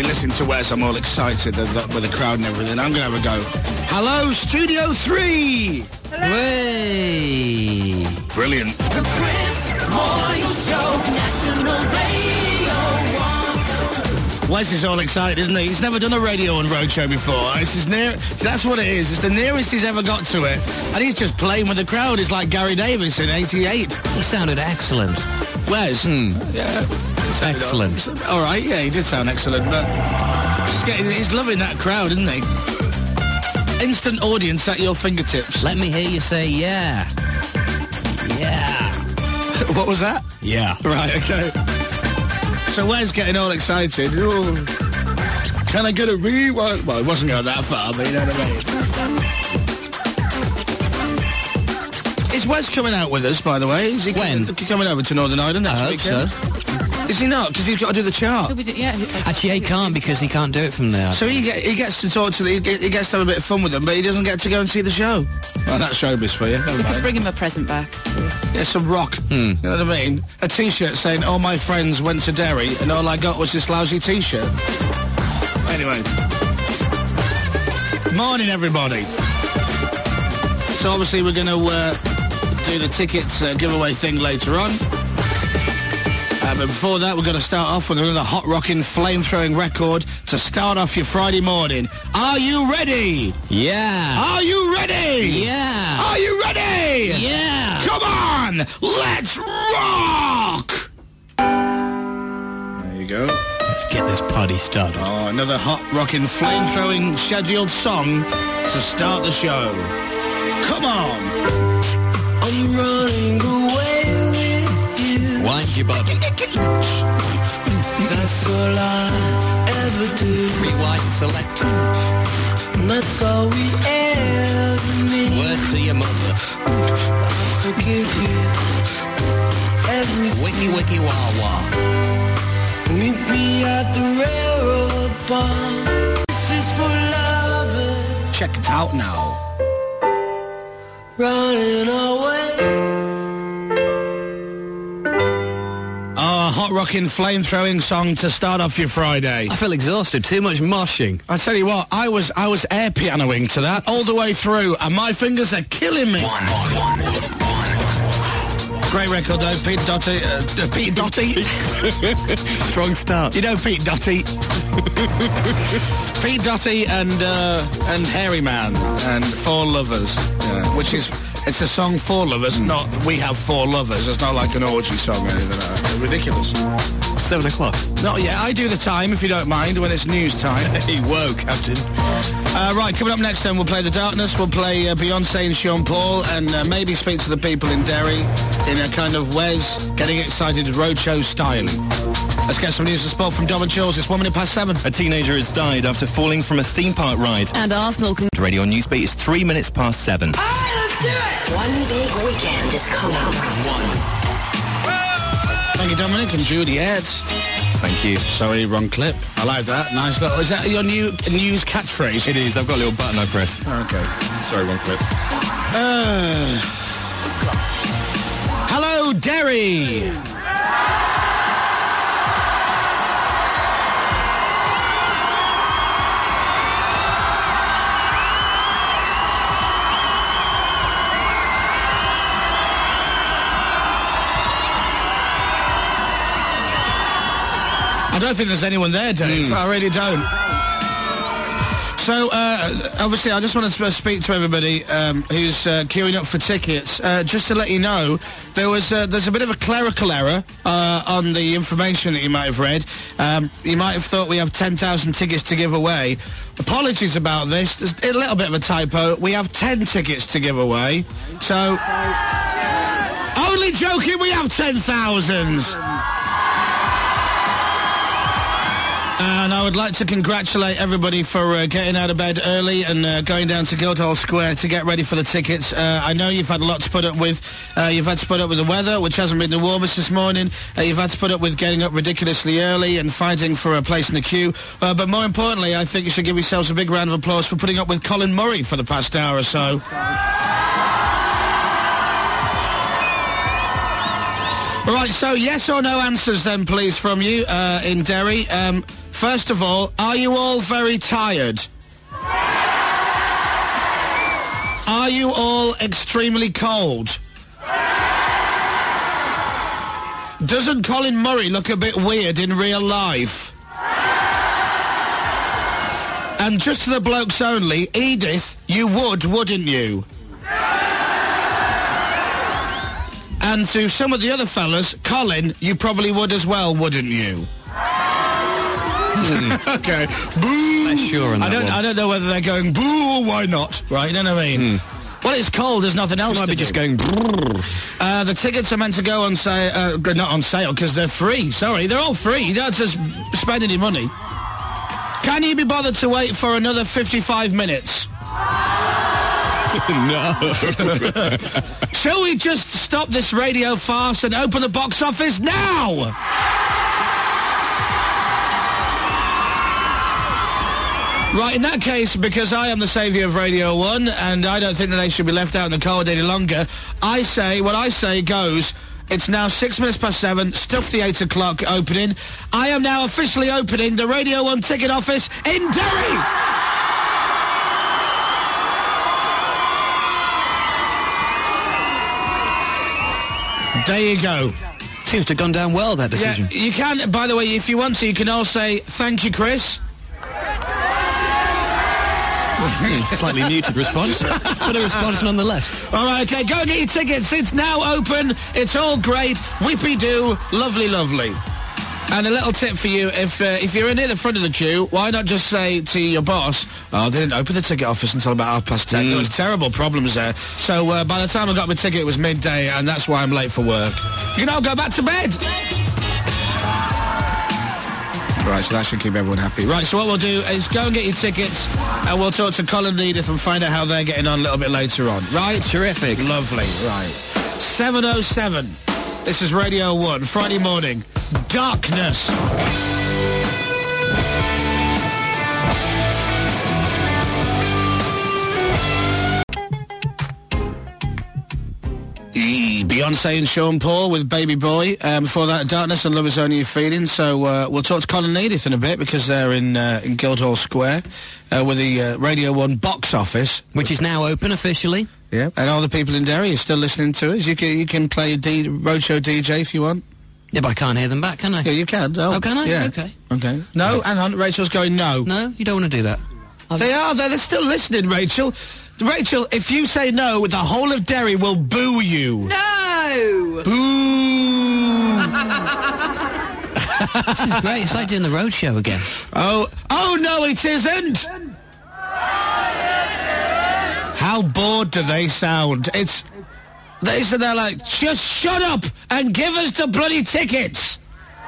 listening to Wes, I'm all excited with the crowd and everything. I'm going to have a go. Hello, Studio 3! Hello! Hey! Brilliant. The Chris Moyle Show, National Radio 1. Wes is all excited, isn't he? He's never done a radio and road show before. It's his that's what it is. It's the nearest he's ever got to it. And he's just playing with the crowd. It's like Gary Davis in 88. He sounded excellent. Wes? Yeah. Excellent. All right, yeah, he did sound excellent, but he's loving that crowd, isn't he? Instant audience at your fingertips. Let me hear you say yeah. Yeah. What was that? Yeah. Right, okay. So Wes getting all excited. Ooh. Can I get a rewind? Well, it wasn't going that far, but you know what I mean. Is Wes coming out with us, by the way? Is he coming over to Northern Ireland next weekend? So. Is he not? Because he's got to do the chart. Actually, he can't because he can't do it from there. So he gets to talk to he gets to have a bit of fun with them, but he doesn't get to go and see the show. Well, that's showbiz for you. We could bring him a present back. Yeah, some rock. You know what I mean? A T-shirt saying, all my friends went to Derry, and all I got was this lousy T-shirt. Anyway. Morning, everybody. So obviously we're going to do the tickets giveaway thing later on. But before that, we're going to start off with another hot rocking, flame-throwing record to start off your Friday morning. Are you ready? Yeah. Are you ready? Yeah. Are you ready? Yeah. Come on, let's rock! There you go. Let's get this party started. Oh, another hot rocking, flame-throwing scheduled song to start the show. Come on. I'm running away with you. Wind your body. That's all I ever do. Rewind, select. That's all we ever need. Word to your mother. I'll forgive you everything. Wiki wiki wah wah. Meet me at the railroad bar. This is for lovers. Check it out now. Running away. Oh, hot rocking, flame-throwing song to start off your Friday. I feel exhausted. Too much moshing. I tell you what, I was air pianoing to that all the way through, and my fingers are killing me. Great record though, Pete Doty. Pete Doty? Strong start. You know Pete Doty? Pete Doty and Hairy Man and Four Lovers, which is, it's a song for lovers, not we have four lovers. It's not like an orgy song or anything like that. Ridiculous. 7 o'clock. Not yet. I do the time, if you don't mind, when it's news time. Hey, whoa, Captain. Right, coming up next then, we'll play The Darkness, we'll play Beyonce and Sean Paul, and maybe speak to the people in Derry in a kind of Wes getting excited roadshow style. Let's get some news and sport from Dom and Chills. It's 7:01. A teenager has died after falling from a theme park ride. And Arsenal can... Radio Newsbeat is 7:03. Let's do it! One big weekend is coming. Thank you, Dominic and Judy Edds. Thank you. Sorry, wrong clip. I like that. Nice little... Is that your new news catchphrase? It is. I've got a little button I press. Okay. Sorry, wrong clip. Hello, Derry! I don't think there's anyone there, Dave. I really don't. So, obviously, I just want to speak to everybody who's queuing up for tickets. Just to let you know, there's a bit of a clerical error on the information that you might have read. You might have thought we have 10,000 tickets to give away. Apologies about this. There's a little bit of a typo. We have 10 tickets to give away. So, only joking, we have 10,000. And I would like to congratulate everybody for getting out of bed early and going down to Guildhall Square to get ready for the tickets. I know you've had a lot to put up with. You've had to put up with the weather, which hasn't been the warmest this morning. You've had to put up with getting up ridiculously early and fighting for a place in the queue. But more importantly, I think you should give yourselves a big round of applause for putting up with Colin Murray for the past hour or so. All right, so yes or no answers then, please, from you in Derry. First of all, are you all very tired? Are you all extremely cold? Doesn't Colin Murray look a bit weird in real life? And just to the blokes only, Edith, you would, wouldn't you? And to some of the other fellas, Colin, you probably would as well, wouldn't you? Okay. Boo! Not sure on that one. I don't know whether they're going boo or why not, right? You know what I mean? Well, it's cold, there's nothing else Might to be do. just going... The tickets are meant to go on sale, not on sale, because they're free. Sorry, they're all free. You don't have to spend any money. Can you be bothered to wait for another 55 minutes? No. Shall we just stop this radio farce and open the box office now? Right, in that case, because I am the saviour of Radio 1, and I don't think that they should be left out in the cold any longer, I say, what I say goes, it's now 7:06, stuff the 8 o'clock opening. I am now officially opening the Radio 1 ticket office in Derry! There you go. Seems to have gone down well, that Yeah, decision. you can, by the way, if you want to, you can all say, thank you, Chris. Slightly muted response, but a response nonetheless. All right, okay, go and get your tickets. It's now open. It's all great. Whippy-doo. Lovely, lovely. And a little tip for you, if you're near the front of the queue, why not just say to your boss, oh, they didn't open the ticket office until about 10:30. There was terrible problems there. So by the time I got my ticket, it was midday, and that's why I'm late for work. You can all go back to bed. Right, so that should keep everyone happy. Right, so what we'll do is go and get your tickets, and we'll talk to Colin and Edith and find out how they're getting on a little bit later on. Right? Terrific. Lovely, right. 7:07. This is Radio 1, Friday morning. Darkness. Beyonce and Sean Paul with Baby Boy. Before that, Darkness and Love Is Only a Feeling. So we'll talk to Colin and Edith in a bit because they're in Guildhall Square with the Radio 1 box office. Which is now open officially. Yeah. And all the people in Derry are still listening to us. You can play a roadshow DJ if you want. Yeah, but I can't hear them back, can I? Yeah, you can. Oh, can I? Yeah. Okay. Okay. No, hang on. Rachel's going no. No, you don't want to do that. They're still listening, Rachel. Rachel, if you say no, the whole of Derry will boo you. No! Boo! This is great. It's like doing the roadshow again. Oh no, it isn't! How bored do they sound? They're like, just shut up and give us the bloody tickets!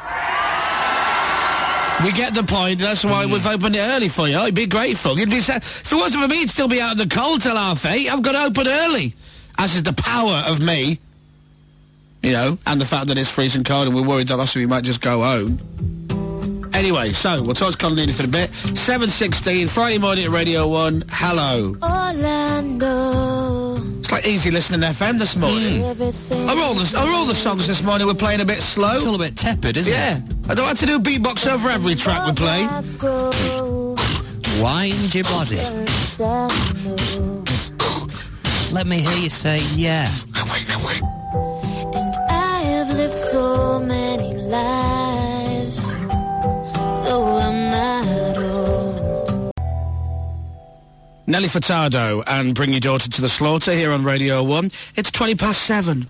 We get the point. That's why we've opened it early for you. You'd be grateful. You'd be sad. If it wasn't for me, it'd still be out in the cold till 8:30. I've got to open early. As is the power of me. You know, and the fact that it's freezing cold and we're worried that lots of you might just go home. Anyway, so we'll talk to Colin Edith in a bit. 7:16, Friday morning at Radio 1. Hello. Orlando. It's like easy listening FM this morning. Are all the songs this morning we're playing a bit slow? It's all a bit tepid, isn't Yeah. I don't have to do beatbox over every track we play. it? Wind your body. Let me hear you say yeah. And I have lived so many lives, though I'm not old. Nelly Furtado and Bring Your Daughter to the Slaughter here on Radio 1. It's 7:20.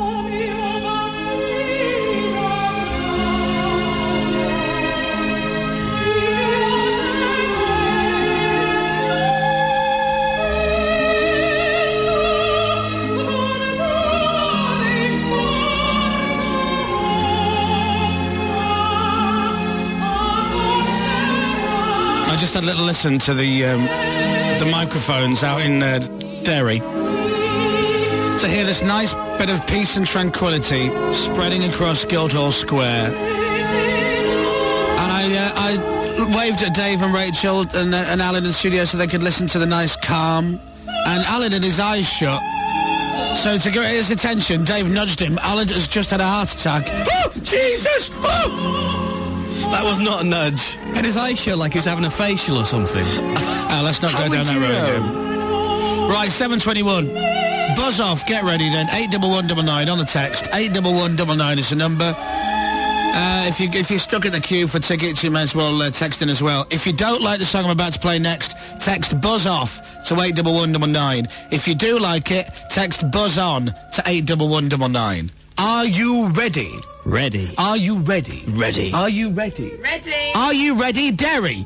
I just had a little listen to the microphones out in Derry to hear this nice bit of peace and tranquility spreading across Guildhall Square. And I waved at Dave and Rachel and Alan in the studio so they could listen to the nice calm. And Alan had his eyes shut. So to get his attention, Dave nudged him. Alan has just had a heart attack. Oh, Jesus! Oh! That was not a nudge. Had his eyes shut like he was having a facial or something. Let's not go down that road again. Right, 7:21. Buzz off, get ready then. 81199 on the text. 81199 is the number. If you're stuck in the queue for tickets, you may as well text in as well. If you don't like the song I'm about to play next, text Buzz off to 81199. If you do like it, text Buzz on to 81199. Are you ready? Ready. Are you ready? Ready. Are you ready? Ready. Are you ready, Derry?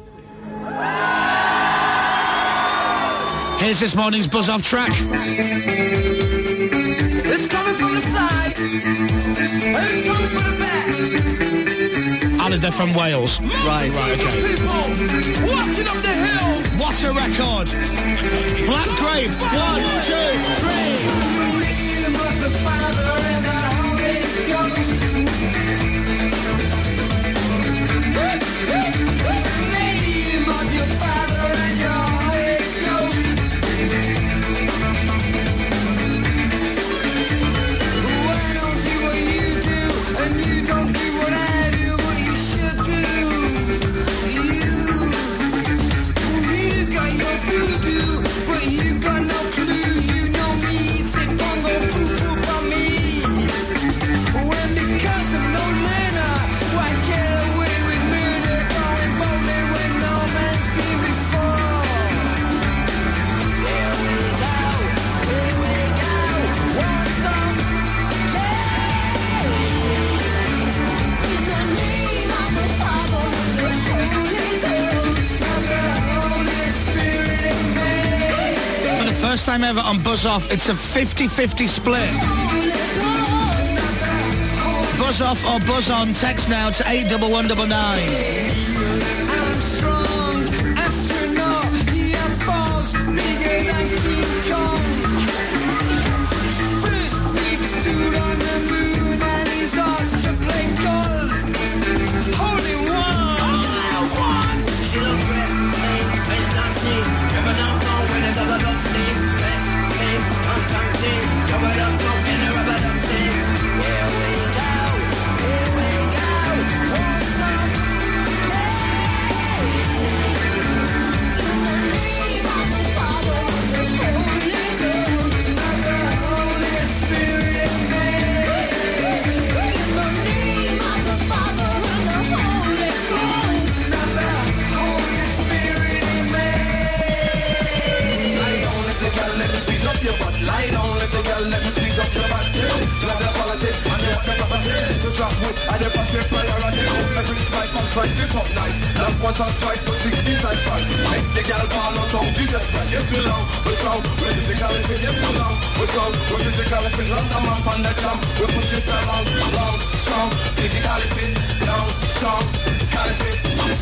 Here's this morning's Buzz Off track. It's coming from the side. It's coming from the back. And they're from Wales. Right, okay. People walking up the hill. What a record! Black Grape, 1, 2, First time ever on Buzz Off, it's a 50-50 split. Buzz Off or Buzz On, text now to 81199. I'm strong, astronaut, he has balls bigger than King Kong. First big suit on the moon and he's asked to play golf. Holy one! All I want, she look red, and dancing, never don't know when it's all about sleep. Here we go, awesome, lie down, let the girl let me squeeze up your back. Love the quality, and you want the property. To drop with, and the passive priority. Every 5 months, twice, fit up nice. Love once or twice, but 60 times fast. Make the girl ball out, oh, Jesus Christ. Yes, we love, we're strong, we're physically fit. Yes, we love, we're strong, we're physically fit. Love the man on the jump, we push it around. Long, strong, physically fit. Long, strong, physically fit.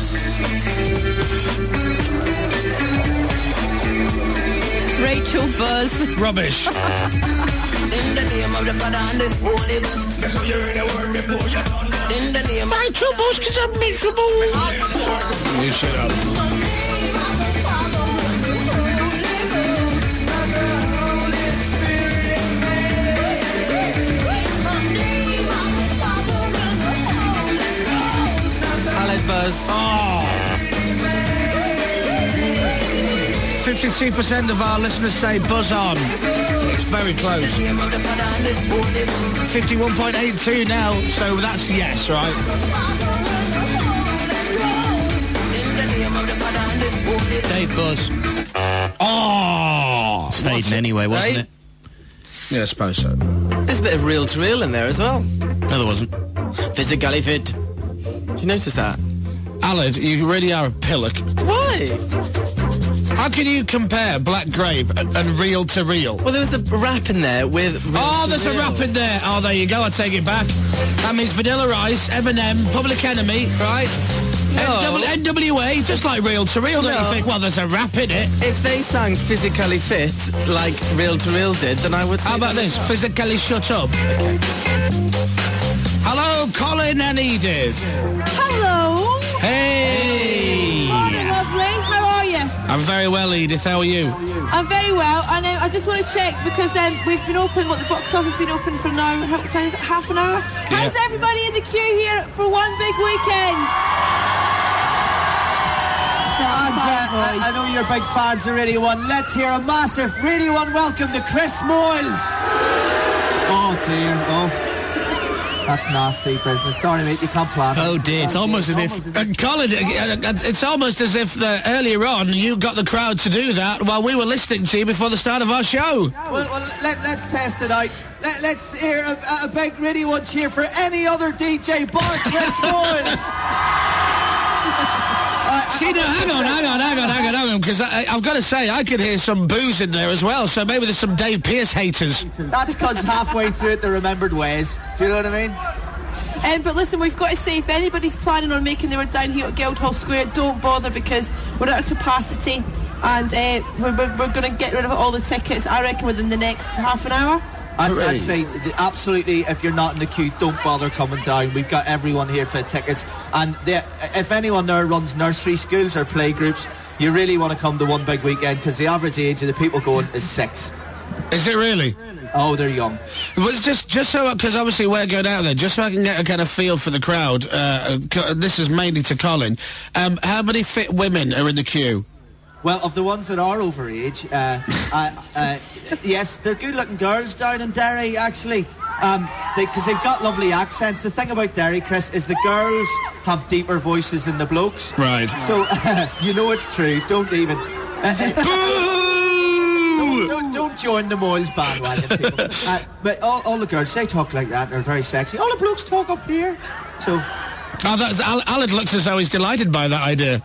Rachel Buzz. Rubbish. In the name of the Father and the Holy Ghost. Make sure you're in the word before you're done. In the name of Rachel Buzz, because I'm miserable. You shut up. Alice Buzz. Oh. 52% of our listeners say Buzz On. It's very close. 51.82 now, so that's yes, right? Dave Buzz. Oh! It's fading anyway, wasn't it? Yeah, I suppose so. There's a bit of reel to reel in there as well. No, there wasn't. Physically fit. Did you notice that? Aled, you really are a pillock. Why? How can you compare Black Grape and Reel to Reel? Well, there was a rap in there with... Oh, there's a rap in there. Oh, there you go. I take it back. That means Vanilla Ice, Eminem, Public Enemy, right? No. NWA, just like Reel to Reel. Don't No. you think? Well, there's a rap in it. If they sang physically fit like reel to reel did, then I would say... How about this? Physically shut up. Hello, Colin and Edith. Hello. Hey. Morning, lovely. How are you? I'm very well, Edith. How are you? I'm very well, and I just want to check because we've been open. The box office has been open for now. How much time is it? Half an hour. How's everybody in the queue here for one big weekend? And I know you're big fans of Radio 1. Let's hear a massive Radio 1 welcome to Chris Moyles. Oh dear, that's nasty business. Sorry, mate, you can't plan. Oh dear, it's almost as if... Colin, it's almost as if earlier on you got the crowd to do that while we were listening to you before the start of our show. Well let's test it out. Let's hear a big Radio 1 cheer for any other DJ bar Chris Moyles. See, no, hang on, because I've got to say, I could hear some booze in there as well, so maybe there's some Dave Pearce haters. That's because halfway through it, they remembered ways. Do you know what I mean? But listen, we've got to say, if anybody's planning on making their way down here at Guildhall Square, don't bother because we're at our capacity and we're going to get rid of all the tickets, I reckon, within the next half an hour. I'd say absolutely, if you're not in the queue, don't bother coming down. We've got everyone here for the tickets, and if anyone there runs nursery schools or playgroups, you really want to come to one big weekend because the average age of the people going is 6. Is it really? Oh, they're young. Well, it's just so, because obviously we're going out there, just so I can get a kind of feel for the crowd, this is mainly to Colin, how many fit women are in the queue? Well, of the ones that are over age, yes, they're good-looking girls down in Derry, actually, because they've got lovely accents. The thing about Derry, Chris, is the girls have deeper voices than the blokes. Right. So, you know it's true. Don't even... Don't join the Moyles bandwagon, people. But all the girls, they talk like that, and they're very sexy. All the blokes talk up here, so... Alan looks as though he's delighted by that idea.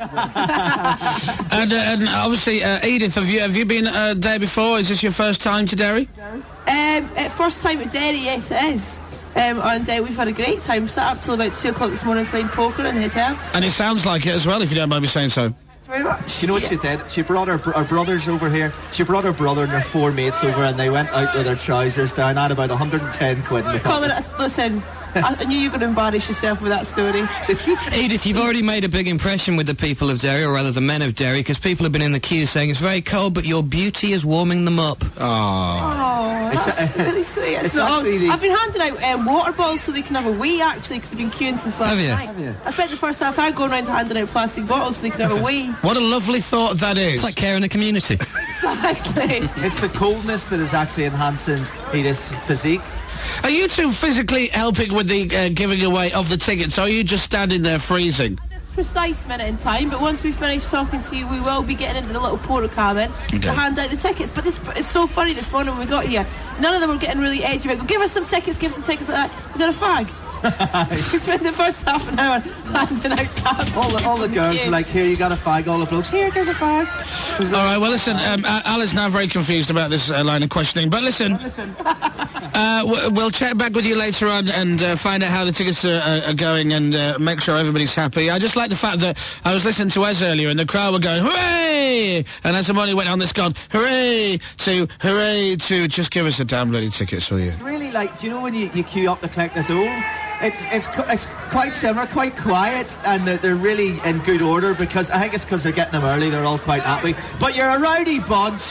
and obviously, Edith, have you been there before? Is this your first time to Derry? First time at Derry, yes, it is. And we've had a great time. Sat up till about 2 o'clock this morning playing poker in the hotel. And it sounds like it as well, if you don't mind me saying so. Very much. You know what she did? She brought her brothers over here. She brought her brother and her 4 mates over, and they went out with their trousers down at about 110 quid. Colin, listen... I knew you were going to embarrass yourself with that story. Edith, you've already made a big impression with the people of Derry, or rather the men of Derry, because people have been in the queue saying it's very cold, but your beauty is warming them up. Oh, that's really sweet. I've been handing out water bottles so they can have a wee, actually, because they've been queuing since last night. Have you? I spent the first half hour going around handing out plastic bottles so they can have a wee. What a lovely thought that is. It's like care in the community. Exactly. It's the coldness that is actually enhancing Edith's physique. Are you two physically helping with the giving away of the tickets, or are you just standing there freezing? At this precise minute in time, but once we finish talking to you, we will be getting into the little porter cabin to hand out the tickets. But it's so funny this morning when we got here, none of them were getting really edgy. Go, give us some tickets like that. We got a fag. We spent the first half an hour handing out tabs. All the girls were like, here, you got a fag. All the blokes, here, there's a fag. All right, well, listen, Alan's now very confused about this line of questioning. But listen, we'll check back with you later on and find out how the tickets are going and make sure everybody's happy. I just like the fact that I was listening to Wes earlier and the crowd were going, hooray! And as somebody went on, this gone, hooray to just give us the damn bloody tickets, will you? It's really like, do you know when you queue up to collect the dole? It's quite similar, quite quiet, and they're really in good order because I think it's because they're getting them early. They're all quite happy. But you're a rowdy bunch.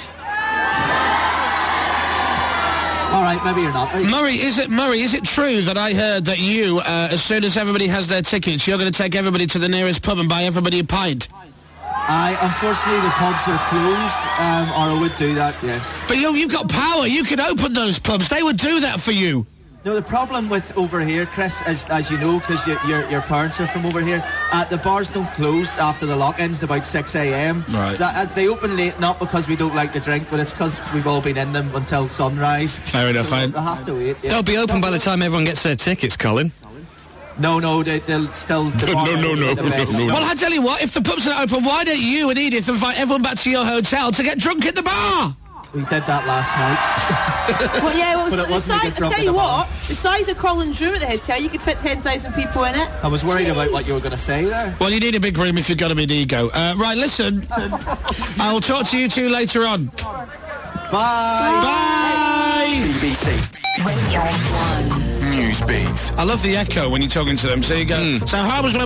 All right, maybe you're not. Murray, is it true that I heard that you, as soon as everybody has their tickets, you're going to take everybody to the nearest pub and buy everybody a pint? Unfortunately, the pubs are closed, or I would do that, yes. But you've got power. You can open those pubs. They would do that for you. No, the problem with over here, Chris, as you know, because your parents are from over here, the bars don't close after the lock-ins about 6 a.m. Right. So, they open late, not because we don't like to drink, but it's because we've all been in them until sunrise. Fair enough, so they have to wait. Yeah. They'll be open by the time everyone gets their tickets, Colin. No, they'll still... No. Well, I tell you what, if the pubs are open, why don't you and Edith invite everyone back to your hotel to get drunk in the bar? We did that last night. Well, yeah, well, but the size, I tell you what, the size of Colin's room at the hotel, you could fit 10,000 people in it. I was worried about what you were going to say there. Well, you need a big room if you've got a big ego. Right, listen, I'll talk to you two later on. Bye. Bye. BBC Radio 1 News Beats. I love the echo when you're talking to them. So you go. So how was?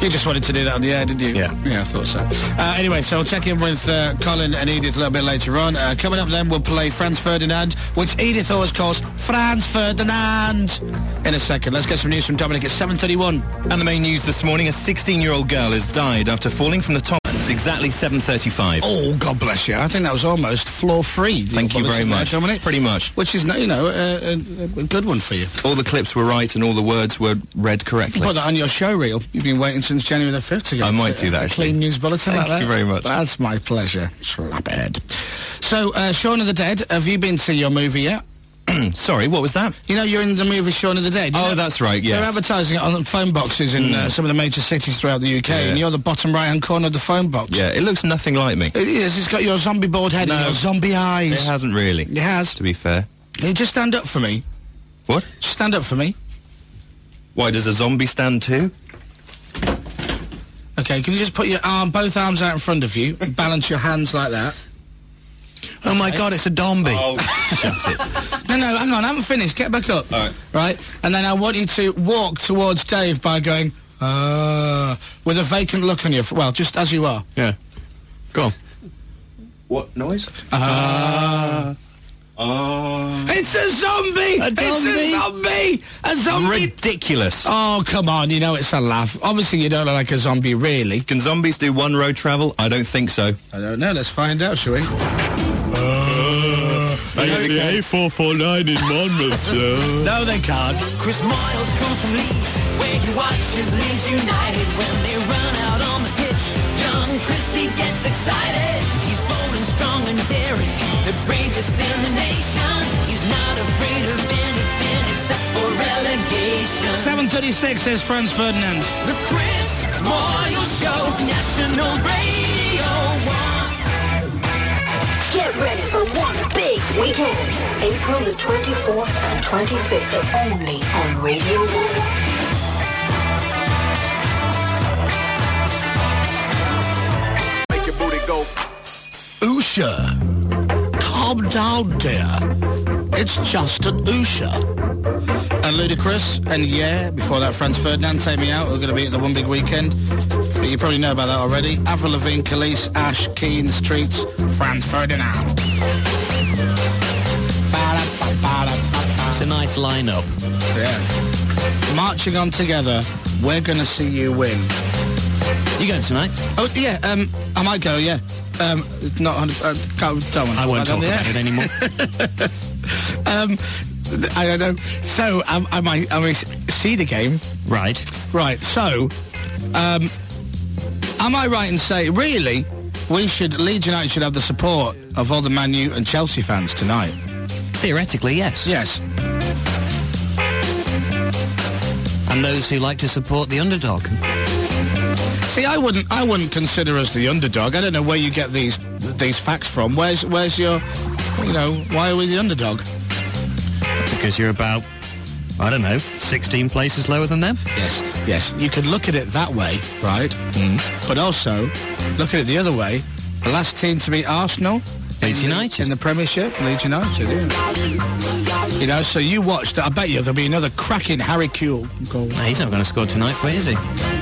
You just wanted to do that on the air, didn't you? Yeah. Yeah, I thought so. Anyway, so we'll check in with Colin and Edith a little bit later on. Coming up then, we'll play Franz Ferdinand, which Edith always calls Franz Ferdinand. In a second, let's get some news from Dominic at 7:31. And the main news this morning, a 16-year-old girl has died after falling from the top. It's exactly 7:35. Oh, God bless you. I think that was almost flaw-free. Thank you very much. Dominic. Pretty much. Which is, you know, a good one for you. All the clips were right and all the words were read correctly. Put that on your show reel. You've been waiting since January the 5th to get I might do that, a actually. clean news bulletin like that. Thank you very much. That's my pleasure. Slaphead. So, Shaun of the Dead, have you been to see your movie yet? Sorry, what was that? You know, you're in the movie Shaun of the Dead. Oh, that's right, yes. They're advertising it on phone boxes in some of the major cities throughout the UK, and you're the bottom right-hand corner of the phone box. Yeah, it looks nothing like me. It is. It's got your zombie bald head and your zombie eyes. It hasn't really. It has. To be fair. Can you just stand up for me? What? Stand up for me. Why, does a zombie stand too? Okay, can you just put your both arms out in front of you, and balance your hands like that? Oh my God, it's a dombie. Oh, shut it. No, hang on, I haven't finished. Get back up. All right. Right? And then I want you to walk towards Dave by going, with a vacant look on your... Well, just as you are. Yeah. Go on. What noise? It's a zombie! It's a zombie! A zombie! Ridiculous. Oh, come on, you know it's a laugh. Obviously you don't look like a zombie, really. Can zombies do one road travel? I don't think so. I don't know, let's find out, shall we? I got the A449 in Monmouth, sir. No, they can't. Chris Miles comes from Leeds, where he watches Leeds United. When they run out on the pitch, young Chrissy gets excited. He's bold and strong and daring, the bravest in the nation. He's not afraid of anything except for relegation. 7:36 says Franz Ferdinand. The Chris Miles Show, National Radio 1. Get ready for one big weekend. April the 24th and 25th, only on Radio 1. Make your booty go. Usha. Calm down, dear. It's just an Usha. And Ludacris, and before that, Franz Ferdinand, Take Me Out. We're going to be at the One Big Weekend. But you probably know about that already. Avril Lavigne, Khalees, Ash, Key in the Streets, Franz Ferdinand. It's a nice lineup. Yeah. Marching on together, we're going to see you win. You going tonight? Oh, yeah, I might go, yeah. Not 100, don't want I won't talk about it anymore. I don't know. So, I might see the game. Right. Right, so, am I right in saying, really, Leeds United should have the support of all the Man U and Chelsea fans tonight? Theoretically, yes. Yes. And those who like to support the underdog. See, I wouldn't consider us the underdog. I don't know where you get these facts from. Where's your, why are we the underdog? Because you're about, I don't know, 16 places lower than them? Yes. You could look at it that way, right? Mm. But also, look at it the other way. The last team to beat Arsenal... Leeds United. In the Premiership, Leeds United, yeah. So you watched, I bet you there'll be another cracking Harry Kewell goal. No, he's not going to score tonight for it, is he?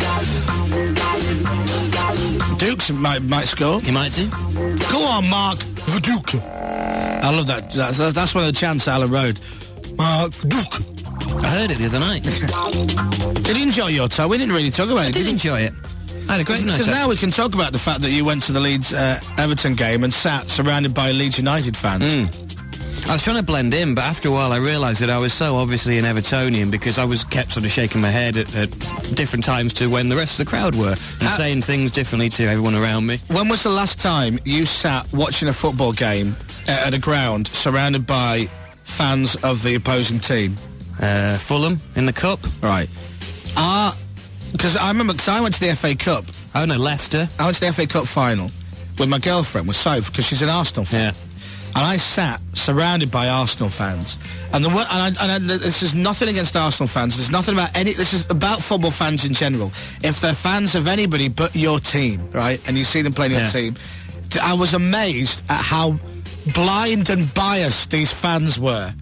Dukes might score. He might do. Go on, Mark Duke. I love that. That's one of the chants Alan Road. Mark Duke. I heard it the other night. Did you enjoy your time? We didn't really talk about it. I did enjoy it. I had a great night. Because now we can talk about the fact that you went to the Leeds Everton game and sat surrounded by Leeds United fans. I was trying to blend in, but after a while I realised that I was so obviously an Evertonian because I was kept sort of shaking my head at different times to when the rest of the crowd were and saying things differently to everyone around me. When was the last time you sat watching a football game at a ground surrounded by fans of the opposing team? Fulham in the Cup. Right. Because I remember, because I went to the FA Cup. Oh, no, Leicester. I went to the FA Cup final with my girlfriend, with Soph, because she's an Arsenal fan. Yeah. And I sat surrounded by Arsenal fans. And this is nothing against Arsenal fans. There's nothing about this is about football fans in general. If they're fans of anybody but your team, right, and you see them playing your team, I was amazed at how blind and biased these fans were.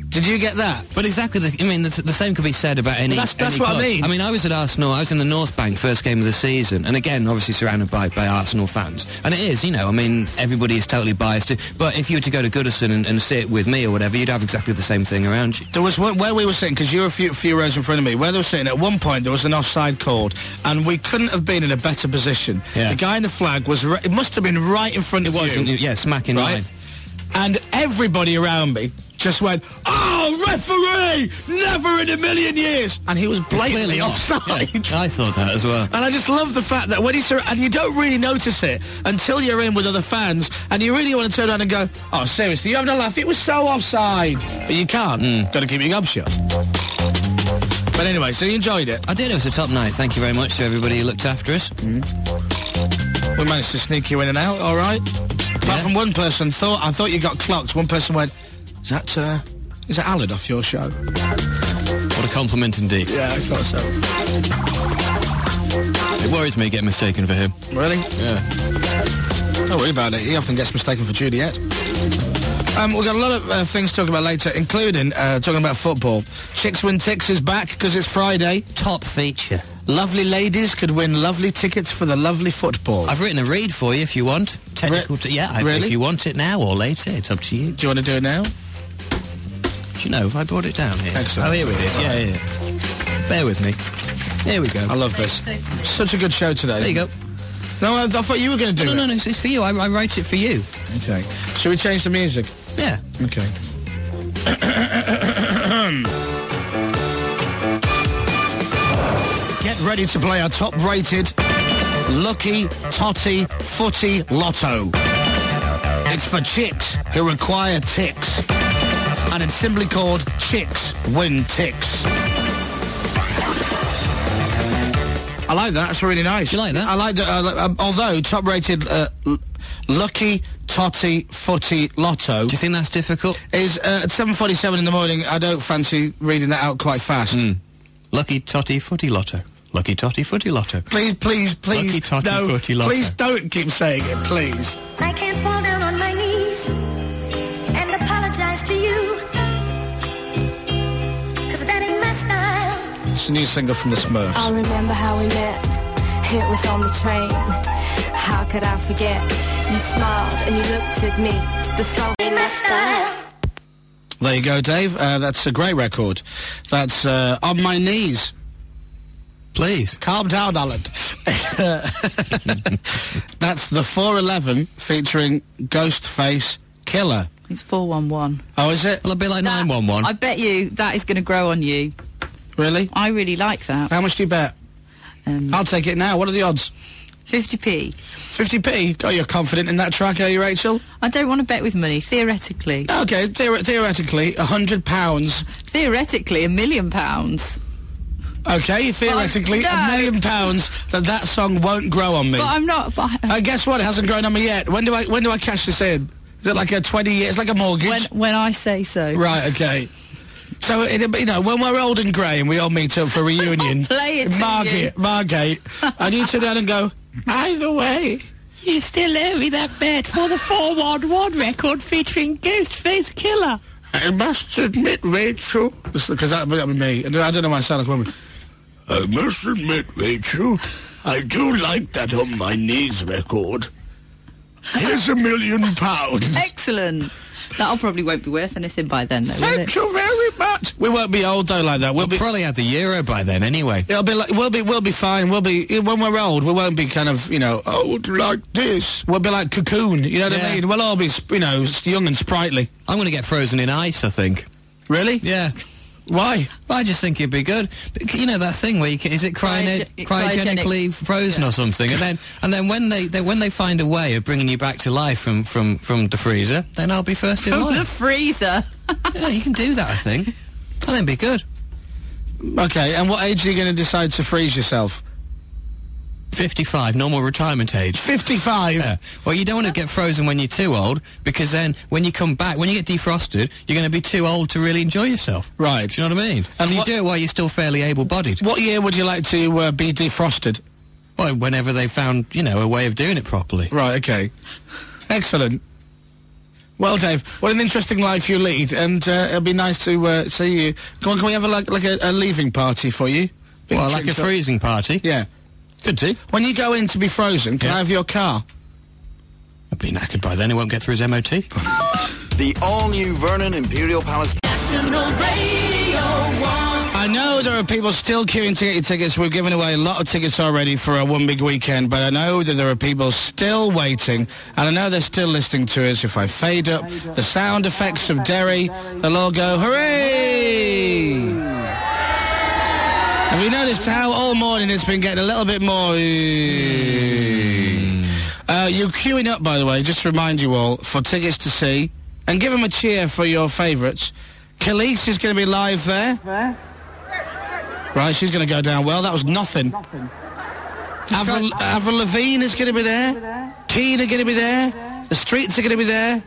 Did you get that? But exactly, the same could be said about any. That's any what I club. mean. I mean, I was at Arsenal. I was in the North Bank first game of the season, and again, obviously surrounded by Arsenal fans. And it is, I mean, everybody is totally biased. But if you were to go to Goodison and sit with me or whatever, you'd have exactly the same thing around you. There was where we were sitting, because you were a few rows in front of me. Where they were sitting, at one point there was an offside called, and we couldn't have been in a better position. Yeah. The guy in the flag was. It must have been right in front of you. It wasn't. Yeah, smack in line. And everybody around me just went, "Oh, referee! Never in a million years!" And he was blatantly offside. Yeah, I thought that as well. And I just love the fact that when he's... And you don't really notice it until you're in with other fans, and you really want to turn around and go, "Oh, seriously, you having a laugh? It was so offside." But you can't. Got to keep your gum shut. But anyway, so you enjoyed it? I did. It was a top night. Thank you very much to everybody who looked after us. We managed to sneak you in and out, all right? Apart from one person I thought you got clocked. One person went, is that Alan off your show? What a compliment indeed. Yeah, I thought so. It worries me getting mistaken for him. Really? Yeah. Don't worry about it. He often gets mistaken for Juliet. We've got a lot of things to talk about later, including talking about football. Chicks Win Ticks is back because it's Friday. Top feature. Lovely ladies could win lovely tickets for the lovely football. I've written a read for you if you want. Technical, really? If you want it now or later, it's up to you. Do you want to do it now? Do you know, if I brought it down here? Excellent. Oh, here it is. Yeah. Bear with me. Here we go. I love this. Such a good show today. There you go. No, I thought you were going to do it. No, it's for you. I write it for you. Okay. Should we change the music? Yeah. Okay. Get ready to play our top-rated Lucky Totty Footy Lotto. It's for chicks who require ticks. And it's simply called Chicks Win Ticks. I like that. That's really nice. You like that? I like that. Although top-rated Lucky Totty Footy Lotto. Do you think that's difficult? Is at 7:47 in the morning. I don't fancy reading that out quite fast. Lucky Totty Footy Lotto. Lucky Totty Footy Lotto. Please. Lucky Totty Footy Lotto. Please don't keep saying it, please. I can't fall down on my knees and apologize to you, 'cause that ain't my style. It's a new single from the Smurfs. I remember how we met. It was on the train. How could I forget? You smiled and you looked at me. The song ain't my style. There you go, Dave. That's a great record. That's On My Knees. Please. Calm down, Alan. That's the 411 featuring Ghostface Killer. It's 411. Oh, is it? Well, a bit like 911. I bet you that is going to grow on you. Really? I really like that. How much do you bet? I'll take it now. What are the odds? 50p. 50p? Oh, you're confident in that track, are you, Rachel? I don't want to bet with money, theoretically. Okay, theoretically, £100. Theoretically, £1 million. Okay, theoretically, no. £1 million that song won't grow on me. But I'm not... guess what? It hasn't grown on me yet. When do I cash this in? Is it like a 20 years? It's like a mortgage? When I say so. Right, okay. So, when we're old and grey and we all meet up for a reunion... Play it to Margate, I need to sit down and go, either way... You still owe me that bet for the 411 record featuring Ghostface Killer. I must admit, Rachel... Because that would be me. I don't know why I sound like a woman. I must admit, Rachel, I do like that On My Knees record. Here's £1 million. Excellent. That probably won't be worth anything by then, though, will it? Thank you very much. We won't be old though like that. We'll probably have the Euro by then anyway. It'll be like we'll be fine. We'll be when we're old. We won't be kind of old like this. We'll be like Cocoon. You know what I mean? We'll all be young and sprightly. I'm going to get frozen in ice, I think. Really? Yeah. Why? Well, I just think it'd be good. But, that thing where is it cryogenically frozen or something? And then when they find a way of bringing you back to life from the freezer, then I'll be first in line. The freezer. Yeah, you can do that. I think it'd be good. Okay. And what age are you going to decide to freeze yourself? 55, normal retirement age. 55? Yeah. Well, you don't want to get frozen when you're too old, because then when you come back, when you get defrosted, you're going to be too old to really enjoy yourself. Right. Do you know what I mean? And you do it while you're still fairly able-bodied. What year would you like to be defrosted? Well, whenever they found, a way of doing it properly. Right, okay. Excellent. Well, Dave, what an interesting life you lead, and it'll be nice to see you. Come on, can we have a leaving party for you? Well, like a freezing party? Yeah. Good too. When you go in to be frozen, can I have your car? I'll be knackered by then, it won't get through his MOT. The all-new Vernon Imperial Palace. National Radio 1. I know there are people still queuing to get your tickets. We've given away a lot of tickets already for One Big Weekend, but I know that there are people still waiting, and I know they're still listening to us. If I fade up the sound effects of Derry, they'll all go, hooray! Have you noticed how all morning it's been getting a little bit more... You're queuing up, by the way, just to remind you all, for tickets to see, and give them a cheer for your favourites. Khalees is going to be live there. Right, she's going to go down well. That was nothing. Avril Lavigne is going to be there. Keane are going to be there. The Streets are going to be there.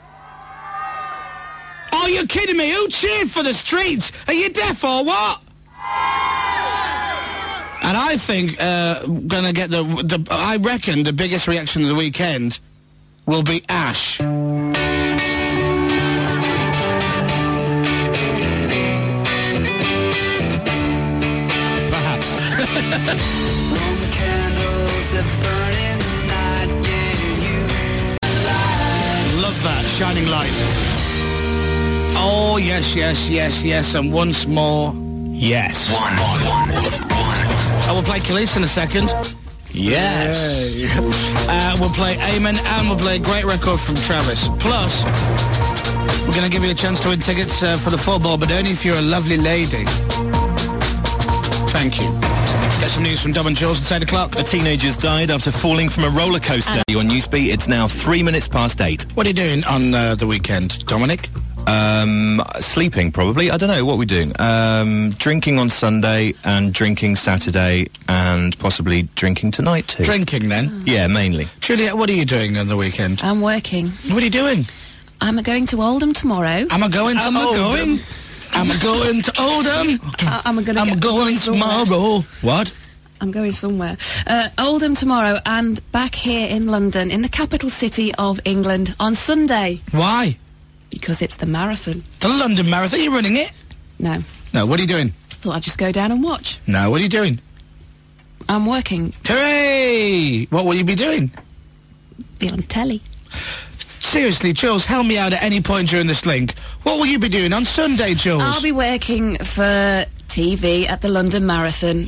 Oh, you're kidding me? Who cheered for the Streets? Are you deaf or what? And I think going to get I reckon the biggest reaction of the weekend will be Ash. Love that, Shining Light. Oh, yes, yes, yes, yes, and once more, yes. I will play Khalees in a second. Yes. We'll play Amen, and we'll play a great record from Travis. Plus, we're going to give you a chance to win tickets for the football, but only if you're a lovely lady. Thank you. Get some news from Dom and Jules at 8 o'clock. A teenager's died after falling from a roller coaster. On Newsbeat, it's now 3 minutes past 8. What are you doing on the weekend, Dominic? Sleeping, probably. I don't know what we're doing. Drinking on Sunday and drinking Saturday and possibly drinking tonight too. Drinking, then? Yeah, mainly. Juliet, what are you doing on the weekend? I'm working. What are you doing? I'm going to Oldham tomorrow. I'm going to Oldham. I'm going to Oldham. I'm going tomorrow. What? I'm going somewhere. Oldham tomorrow and back here in London, in the capital city of England, on Sunday. Why? Because it's the marathon. The London Marathon? Are you running it? No. No, what are you doing? Thought I'd just go down and watch. No, what are you doing? I'm working. Hooray! What will you be doing? Be on telly. Seriously, Jules, help me out at any point during this link. What will you be doing on Sunday, Jules? I'll be working for TV at the London Marathon.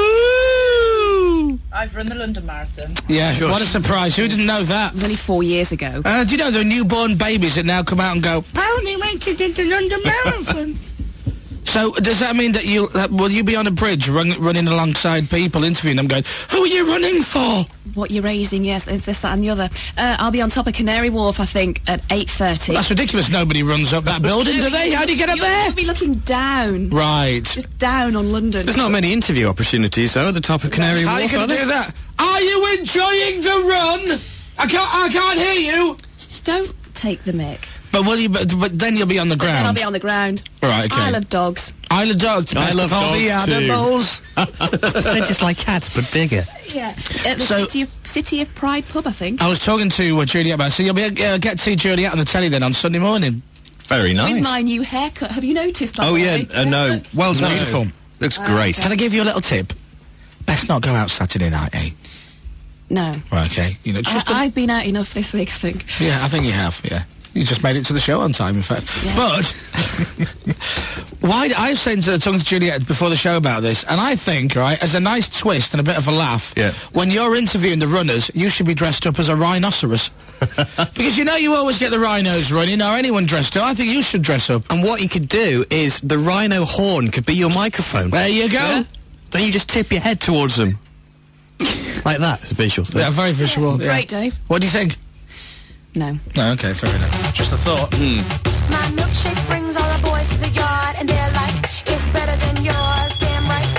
I've run the London Marathon. Yeah, sure. What a surprise. Who didn't know that? It was only 4 years ago. Do you know the newborn babies that now come out and go, apparently make it into London Marathon? So, does that mean that will you be on a bridge running alongside people, interviewing them, going, who are you running for? What you're raising, yes, this, that and the other. I'll be on top of Canary Wharf, I think, at 8:30. Well, that's ridiculous. Nobody runs up that building, do they? How do you get up there? You'll be looking down. Right. Just down on London. There's not many interview opportunities, though, at the top of Canary Wharf. How are you going to do that? Are you enjoying the run? I can't hear you. Don't take the mic. But will you? But then you'll be on the ground. Then I'll be on the ground. Right. Okay. Isle of Dogs. Isle of Dogs. I love dogs animals. They're just like cats, but bigger. Yeah. At the City of Pride pub, I think. I was talking to Juliet about it. So you'll be get to see Juliet on the telly then on Sunday morning. Very nice. With my new haircut. Have you noticed? Oh yeah. No. Well done. Beautiful. Looks great. Okay. Can I give you a little tip? Best not go out Saturday night, eh? No. Right, okay. You know, I've been out enough this week, I think. Yeah, I think you have. Yeah. You just made it to the show on time, in fact. Yeah. But why? I was talking to Juliet before the show about this, and I think, right, as a nice twist and a bit of a laugh, when you're interviewing the runners, you should be dressed up as a rhinoceros. Because you know you always get the rhinos running, or anyone dressed up. I think you should dress up. And what you could do is the rhino horn could be your microphone. There you go. Yeah? Then you just tip your head towards them. Like that. It's a visual thing. Yeah, very visual. Yeah. Great, Dave. What do you think? No. No, okay, fair enough. Just a thought. My milkshake brings all the boys to the yard, and they're like, it's better than yours, damn right.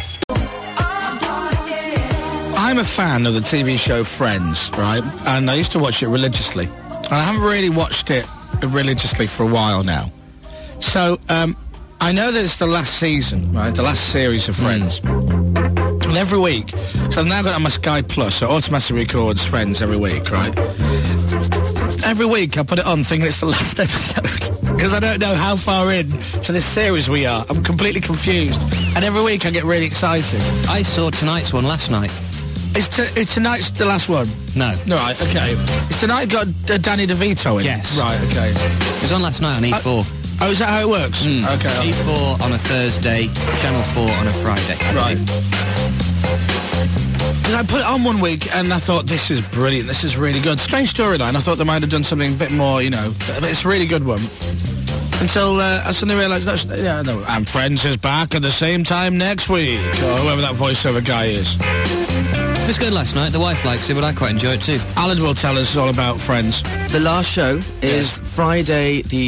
I'm a fan of the TV show Friends, right? And I used to watch it religiously. And I haven't really watched it religiously for a while now. So, I know that it's the last season, right? The last series of Friends. And every week, so I've now got it on my Sky Plus, so it automatically records Friends every week, right? every week I put it on thinking it's the last episode because I don't know how far in to this series we are. I'm completely confused. And every week I get really excited. I saw tonight's one last night. Is tonight's the last one? No. Right, okay. Is tonight got Danny DeVito in? Yes. Right, okay. It was on last night on E4. Oh, is that how it works? Okay. E4 on a Thursday, Channel 4 on a Friday. Right. Because I put it on one week and I thought, this is brilliant, this is really good. Strange storyline. I thought they might have done something a bit more, you know, but it's a really good one. Until I suddenly realised, and Friends is back at the same time next week, or whoever that voiceover guy is. It was good last night. The wife likes it, but I quite enjoy it too. Alan will tell us all about Friends. The last show is Friday the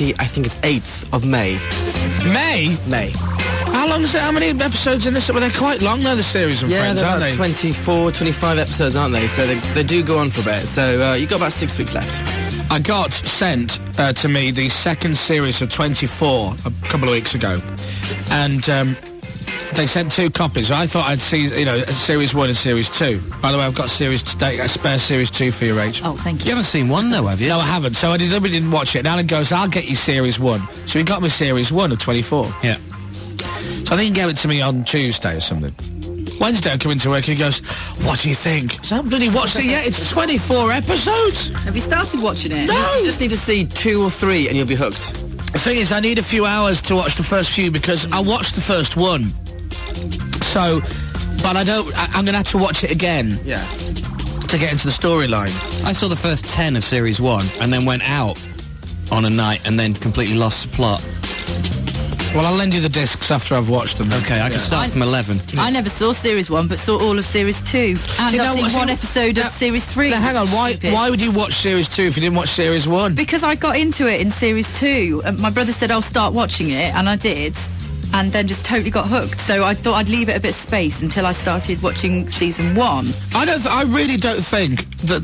8th of May. May? May. How long is it? How many episodes in this? Well, they're quite long, though, the series of Friends, aren't they? 24, 25 episodes, aren't they? So they do go on for a bit. So you've got about 6 weeks left. I got sent to me the second series of 24 a couple of weeks ago. And they sent 2 copies. I thought I'd see, series 1 and series 2. By the way, I've got a spare series 2 for you, Rach. Oh, thank you. You haven't seen 1, though, have you? No, I haven't. So I didn't watch it. And Alan goes, I'll get you series 1. So he got me series 1 of 24. Yeah. So I think he gave it to me on Tuesday or something. Wednesday I come into work and he goes, what do you think? So I haven't bloody watched it yet. It's 24 episodes. Have you started watching it? No! You just need to see 2 or 3 and you'll be hooked. The thing is, I need a few hours to watch the first few because I watched the first one. So, but I'm going to have to watch it again. Yeah. To get into the storyline. I saw the first 10 of series 1 and then went out on a night and then completely lost the plot. Well, I'll lend you the discs after I've watched them. Okay, I can start from 11. I never saw series 1, but saw all of series 2. And I've seen one episode of series 3. Now, hang on, why would you watch series 2 if you didn't watch series 1? Because I got into it in series 2. My brother said I'll start watching it, and I did. And then just totally got hooked. So I thought I'd leave it a bit of space until I started watching season 1. I really don't think that,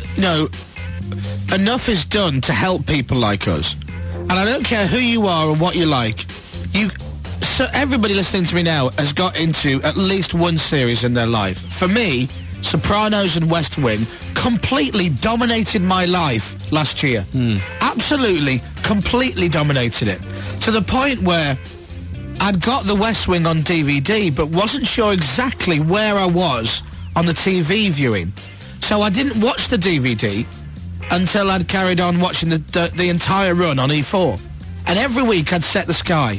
enough is done to help people like us. And I don't care who you are or what you like. So everybody listening to me now has got into at least one series in their life. For me, Sopranos and West Wing completely dominated my life last year. Absolutely, completely dominated it. To the point where I'd got the West Wing on DVD, but wasn't sure exactly where I was on the TV viewing. So I didn't watch the DVD until I'd carried on watching the entire run on E4. And every week I'd set the sky.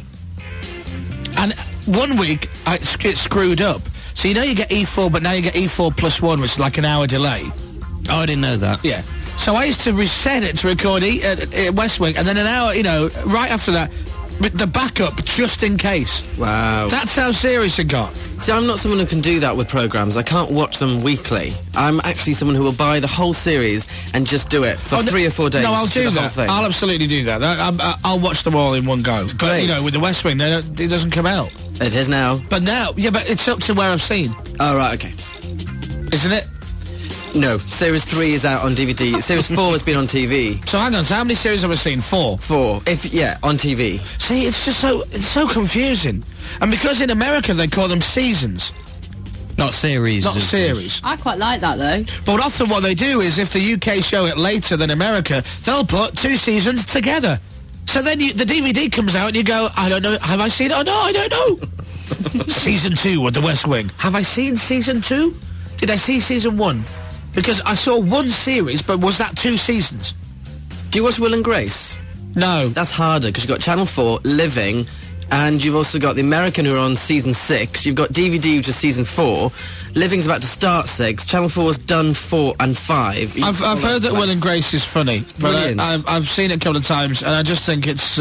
And one week it screwed up. So you get E4, but now you get E4 plus 1, which is like an hour delay. Oh, I didn't know that. Yeah. So I used to reset it to record West Wing, and then an hour, right after that, the backup just in case. Wow. That's how serious it got. See, I'm not someone who can do that with programmes. I can't watch them weekly. I'm actually someone who will buy the whole series and just do it for 3 or 4 days. No, I'll do the that. Whole thing. I'll absolutely do that. I'll watch them all in one go. It's but, great. with the West Wing, it doesn't come out. It is now. But now, but it's up to where I've seen. Oh, right, okay. Isn't it? No, Series 3 is out on DVD. Series 4 has been on TV. So hang on, so how many series have I seen? 4? 4. On TV. See, it's so confusing. And because in America they call them seasons. Not series. Not series. I quite like that, though. But often what they do is if the UK show it later than America, they'll put 2 seasons together. So then the DVD comes out and you go, I don't know, have I seen it or no? I don't know. Season 2 with the West Wing. Have I seen season 2? Did I see season 1? Because I saw 1 series, but was that 2 seasons? Do you watch Will and Grace? No. That's harder, because you've got Channel 4, Living, and you've also got the American who are on season 6. You've got DVD, which is season 4. Living's about to start 6. Channel 4's done 4 and 5. I've heard that Will and Grace is funny. Brilliant. But I've seen it a couple of times, and I just think it's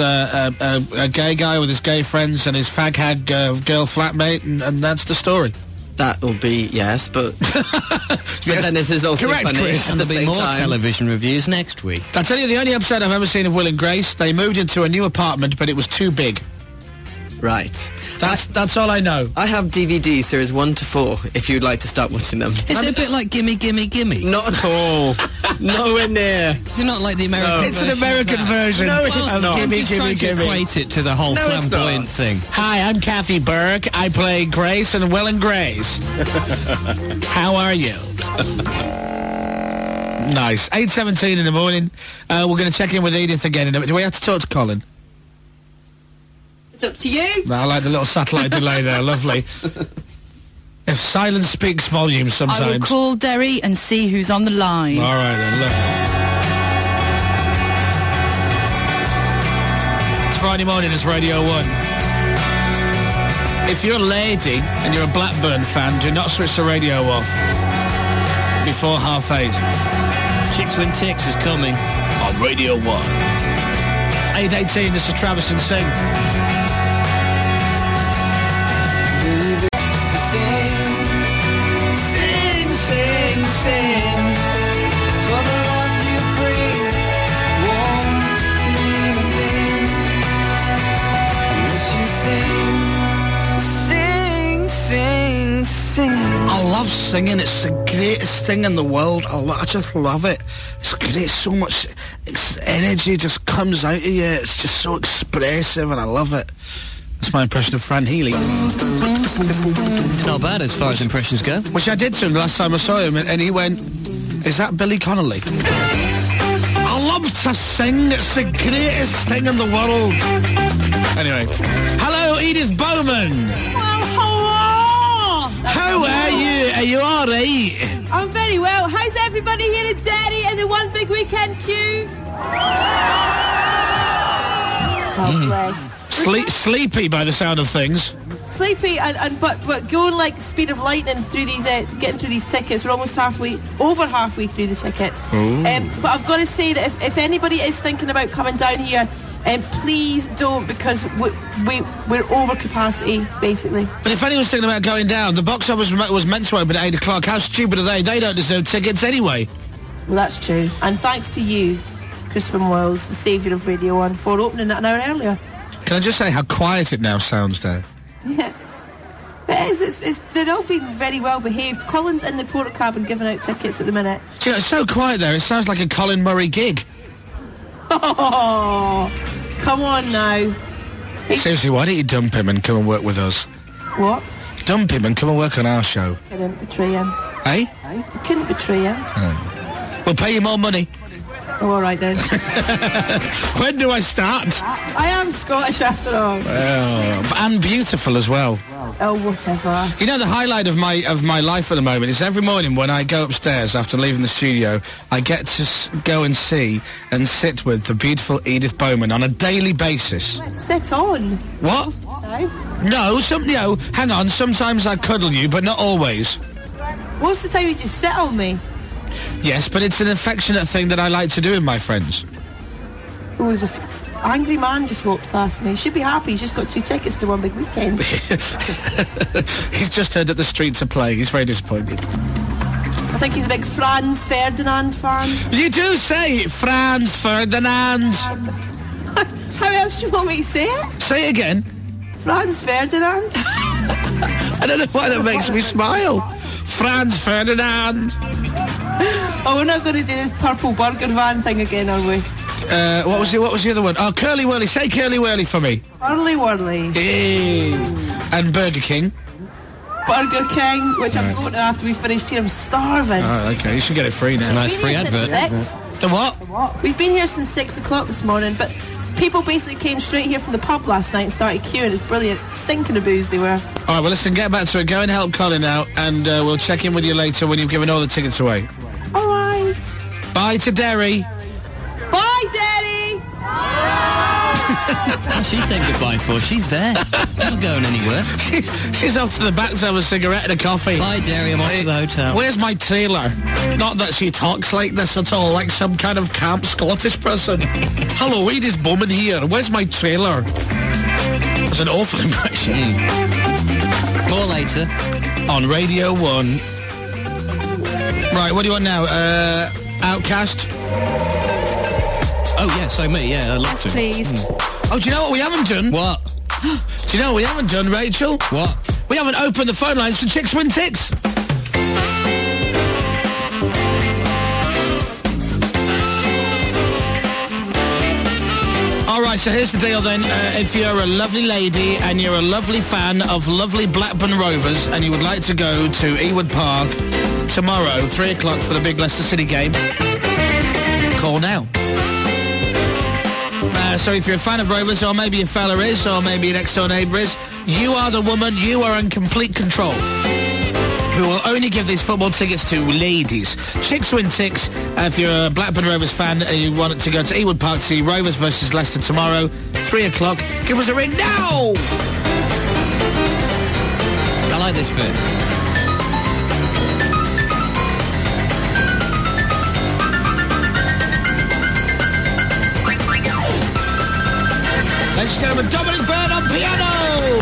a gay guy with his gay friends and his fag-hag girl flatmate, and that's the story. That will be, yes, but... but then it is also correct, funny Chris. at the There'll be same more time. television reviews next week. I'll tell you the only episode I've ever seen of Will and Grace, they moved into a new apartment, but it was too big. Right. That's all I know. I have DVD series 1 to 4, if you'd like to start watching them. Is it a bit like Gimme, Gimme, Gimme? Not at all. Nowhere near. Is it not like the American version? It's an American version. No, it's of not. Gimme, I'm just Gimme, trying to Gimme. equate it to the whole No, it's flamboyant not. thing. Hi, I'm Kathy Burke. I play Grace and Will and Grace. How are you? Nice. 8:17 in the morning. We're going to check in with Edith again. Do we have to talk to Colin? It's up to you. I like the little satellite delay there. Lovely. If silence speaks volumes sometimes. I will call Derry and see who's on the line. All right, then. Look. It's Friday morning. It's Radio 1. If you're a lady and you're a Blackburn fan, do not switch the radio off before 8:30. Chicks Win Ticks is coming on Radio 1. 8:18. This is Travis and Sing. I love singing. It's the greatest thing in the world. I just love it. It's great. So much energy just comes out of you. It's just so expressive, and I love it. That's my impression of Fran Healy. It's not bad as far as impressions go. Which I did to him the last time I saw him, and he went, "Is that Billy Connolly?" I love to sing. It's the greatest thing in the world. Anyway, hello, Edith Bowman. How are you? Are you all right? I'm very well. How's everybody here at Derry and the One Big Weekend queue? Oh, bless. Sleepy by the sound of things. Sleepy but going like the speed of lightning through these, getting through these tickets. We're almost over halfway through the tickets. But I've got to say that if anybody is thinking about coming down here, please don't, because we're over capacity, basically. But if anyone's thinking about going down, the box office was meant to open at 8 o'clock. How stupid are they? They don't deserve tickets anyway. Well, that's true. And thanks to you, Christopher Moyles, the saviour of Radio 1, for opening it an hour earlier. Can I just say how quiet it now sounds there? Yeah. It is. They're all being very well behaved. Colin's in the porter cabin giving out tickets at the minute. Do you know, it's so quiet there. It sounds like a Colin Murray gig. Oh, come on now. Seriously, why don't you dump him and come and work with us? What? Dump him and come and work on our show. Couldn't betray him. Eh? You couldn't betray him. Oh. We'll pay you more money. Oh, all right then. When do I start? I am Scottish after all. Oh, and beautiful as well. Oh, whatever. You know, the highlight of my life at the moment is every morning when I go upstairs after leaving the studio, I get to go and see and sit with the beautiful Edith Bowman on a daily basis. Sit on. What? No, hang on. Sometimes I cuddle you, but not always. Most of the time you just sit on me. Yes, but it's an affectionate thing that I like to do with my friends. Oh, there's an angry man just walked past me. He should be happy. He's just got 2 tickets to One Big Weekend. He's just heard that the streets are playing. He's very disappointed. I think he's a big Franz Ferdinand fan. You do say Franz Ferdinand. How else do you want me to say it? Say it again. Franz Ferdinand. I don't know why that makes me smile. Franz Ferdinand. Oh, we're not going to do this purple burger van thing again, are we? What was the other one? Oh, Curly Whirly. Say Curly Whirly for me. Curly Whirly. Hey. And Burger King. Burger King, which I'm going to after we finished here. I'm starving. Oh, okay. You should get it free now. It's a nice free advert. The what? We've been here since 6 o'clock this morning, but people basically came straight here from the pub last night and started queuing. It's brilliant. Stinking of booze they were. All right, well, listen, get back to it. Go and help Colin out, and we'll check in with you later when you've given all the tickets away. All right. Bye to Derry. Bye, Derry. What's she saying goodbye for? She's there. Not going anywhere. She's off to the back to have a cigarette and a coffee. Bye, Derry. I'm off to the hotel. Where's my tailor? Not that she talks like this at all, like some kind of camp Scottish person. Hello, Edith Bowman here. Where's my trailer? That's an awful impression. More later. On Radio 1. Right, what do you want now? Outcast? Oh, yeah, so me, yeah, I'd love to. Please. Oh, do you know what we haven't done? What? Do you know what we haven't done, Rachel? What? We haven't opened the phone lines for Chicks Win Ticks. All right, so here's the deal then. If you're a lovely lady and you're a lovely fan of lovely Blackburn Rovers and you would like to go to Ewood Park tomorrow, 3 o'clock for the big Leicester City game. Call now. So if you're a fan of Rovers, or maybe your fella is, or maybe your next door neighbour is, you are the woman, you are in complete control. We will only give these football tickets to ladies. Chicks win ticks. If you're a Blackburn Rovers fan and you want to go to Ewood Park to see Rovers versus Leicester tomorrow, 3 o'clock, give us a ring now! I like this bit. Ladies and gentlemen, Dominic Byrne on piano!